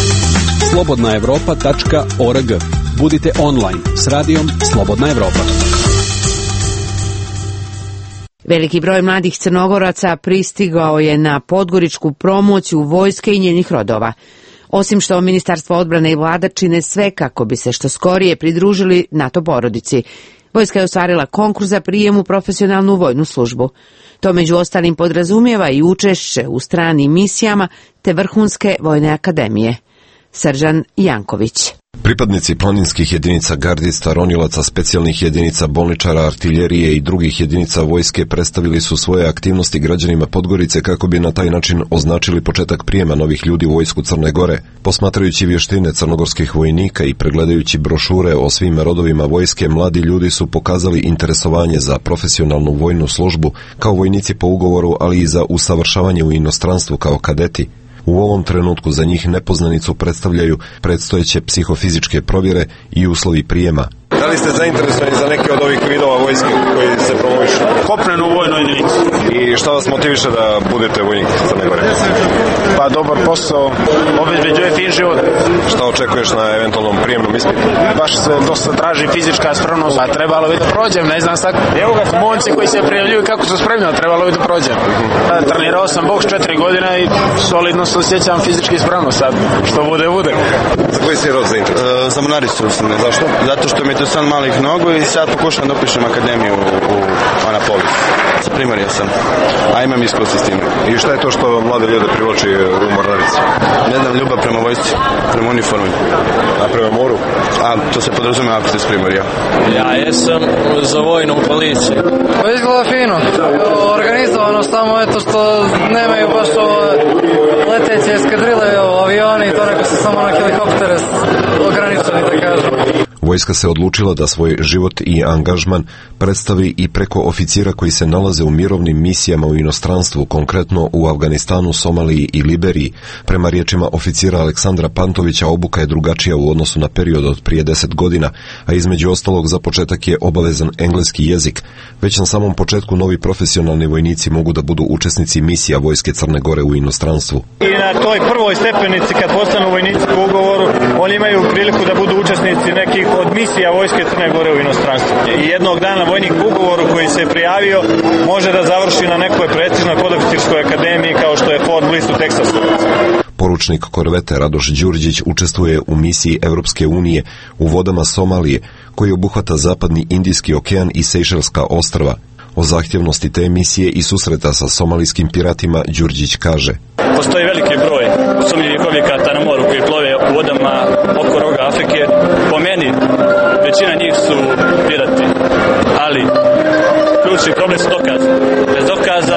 slobodnaevropa.org. Budite online s radijom Slobodna Evropa. Veliki broj mladih Crnogoraca pristigao je na podgoričku promociju vojske i njenih rodova. Osim što Ministarstvo odbrane i vlada čine sve kako bi se što skorije pridružili NATO porodici, vojska je ostvarila konkurs za prijem u profesionalnu vojnu službu. To među ostalim podrazumijeva i učešće u stranim misijama te vrhunske vojne akademije. Srđan Janković. Pripadnici planinskih jedinica gardista, ronilaca, specijalnih jedinica, bolničara, artiljerije i drugih jedinica vojske predstavili su svoje aktivnosti građanima Podgorice kako bi na taj način označili početak prijema novih ljudi u vojsku Crne Gore. Posmatrajući vještine crnogorskih vojnika i pregledajući brošure o svim rodovima vojske, mladi ljudi su pokazali interesovanje za profesionalnu vojnu službu kao vojnici po ugovoru, ali i za usavršavanje u inostranstvu kao kadeti. U ovom trenutku za njih nepoznanicu predstavljaju predstojeće psihofizičke provjere i uslovi prijema. Da li ste zainteresovani za neke od ovih vidova vojske koji se promovišu? Kopnenu vojnu jedinicu. I šta vas motiviše da budete vojnik Crne Gore? Pa dobar posao, obezbeđuje fin život. Šta očekuješ na eventualnom prijemnom ispitu? Baš se dosta traži fizička spremnost, a trebalo bi da prođem, ne znam sad. Evo ga momci koji se prijavljuju kako su spremni, ali trebalo bi da prođem. Trenirao sam boks 4 godine i solidno se osjećam fizički spremno sad, što bude. Za koji si rod zainteresovan? Za mornaristu sam, zašto? Zato što mi to san malih nogu i sad pokušam da upišem akademiju u Anapolis. Primarija sam, a imam iskustvo s tim. I šta je to što mlade ljude privlači u mornarici? Ne znam, ljubav prema vojsci, prema uniformi. A prema moru? A to se podrazumije ako ste s Primarija. Ja jesam za vojnu policiju. Pa izgleda fino, organizovano, samo eto što nemaju baš leteće eskadrile, avioni i to neko se samo na helikoptere ograničeni, da kažem. Vojska se odlučila da svoj život i angažman predstavi i preko oficira koji se nalaze u mirovnim misijama u inostranstvu, konkretno u Afganistanu, Somaliji i Liberiji. Prema riječima oficira Aleksandra Pantovića, obuka je drugačija u odnosu na period od prije 10 godina, a između ostalog za početak je obavezan engleski jezik. Već na samom početku novi profesionalni vojnici mogu da budu učesnici misija Vojske Crne Gore u inostranstvu. I na toj prvoj stepenici kad postanu vojnici po ugovoru, oni imaju priliku da budu učesnici nekih od misija Vojske Crne Gore u inostranstvu. I jednog dana vojnik po ugovoru koji se je prijavio može da završi na nekoj prestižnoj podoficirskoj akademiji kao što je Fort Bliss u Teksasu. Poručnik korvete Radoš Đurđić učestvuje u misiji Evropske unije u vodama Somalije, koji obuhvata zapadni Indijski okean i Sejšelska ostrva. O zahtjevnosti te misije i susreta sa somalijskim piratima Đurđić kaže: Postoji veliki broj sumnjivih objekata na moru koji plove u vodama oko roga Afrike. Po meni, većina njih su pirati, ali ključni problem su dokazi. Bez dokaza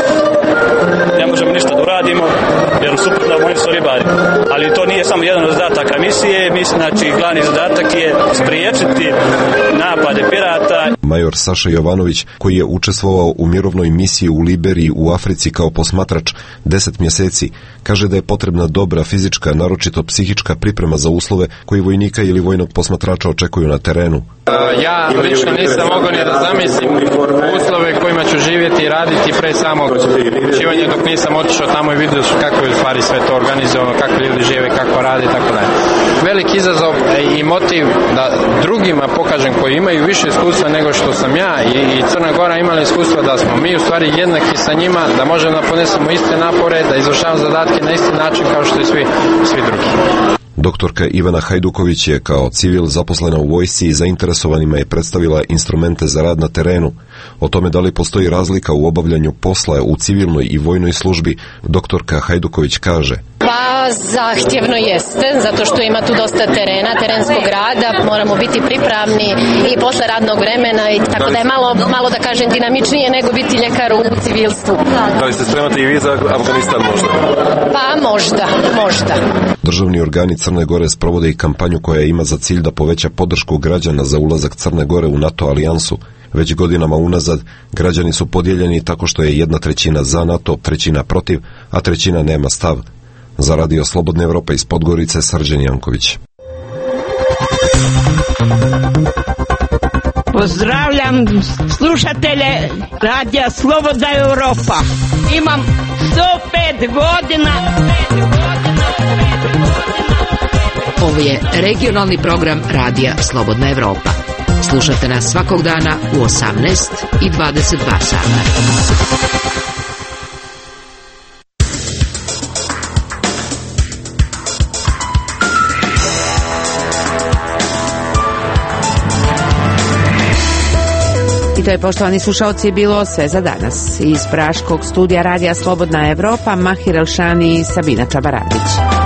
ne možemo ništa da uradimo, jer u suprotno oni su ribari. Ali to nije samo jedan od zadataka misije, znači glavni zadatak je spriječiti napade pirata. Major Saša Jovanović, koji je učestvovao u mirovnoj misiji u Liberiji u Africi kao posmatrač 10 mjeseci, kaže da je potrebna dobra fizička, naročito psihička priprema za uslove koji vojnika ili vojnog posmatrača očekuju na terenu. Ja lično nisam mogao ni da zamislim uslove kojima ću živjeti i raditi pre samog upućivanja dok nisam otišao tamo i vidio kako je u stvari sve to organizovano, kako ljudi žive, kako rade i tako dalje. Veliki izazov i motiv da drugima pokažem koji imaju više iskustva nego što sam ja i Crna Gora imala iskustva da smo mi u stvari jednaki sa njima, da možemo da ponesemo iste napore, da izvršavamo zadatke na isti način kao što i svi drugi. Doktorka Ivana Hajduković je kao civil zaposlena u vojsci i zainteresovanima je predstavila instrumente za rad na terenu. O tome da li postoji razlika u obavljanju posla u civilnoj i vojnoj službi, doktorka Hajduković kaže: Pa zahtjevno jeste, zato što ima tu dosta terena, terenskog rada, moramo biti pripravni i posle radnog vremena i tako da je malo da kažem dinamičnije nego biti ljekar u civilstvu. Da li ste spremate i vi za Afganistan možda? Pa možda. Državni organi Crne Gore sprovode i kampanju koja ima za cilj da poveća podršku građana za ulazak Crne Gore u NATO alijansu. Već godinama unazad građani su podijeljeni tako što je 1/3 za NATO, 1/3 protiv, a 1/3 nema stav. Za Radio Slobodna Evropa iz Podgorice, Srđan Janković. Pozdravljam slušatelje Radija Slobodna Evropa. Imam 105 godina. Ovo je regionalni program Radija Slobodna Evropa. Slušate nas svakog dana u 18 i 22 sata. I to je, poštovani slušalci, bilo sve za danas. Iz praškog studija Radija Slobodna Evropa, Mahir Elšani i Sabina Čabaradić.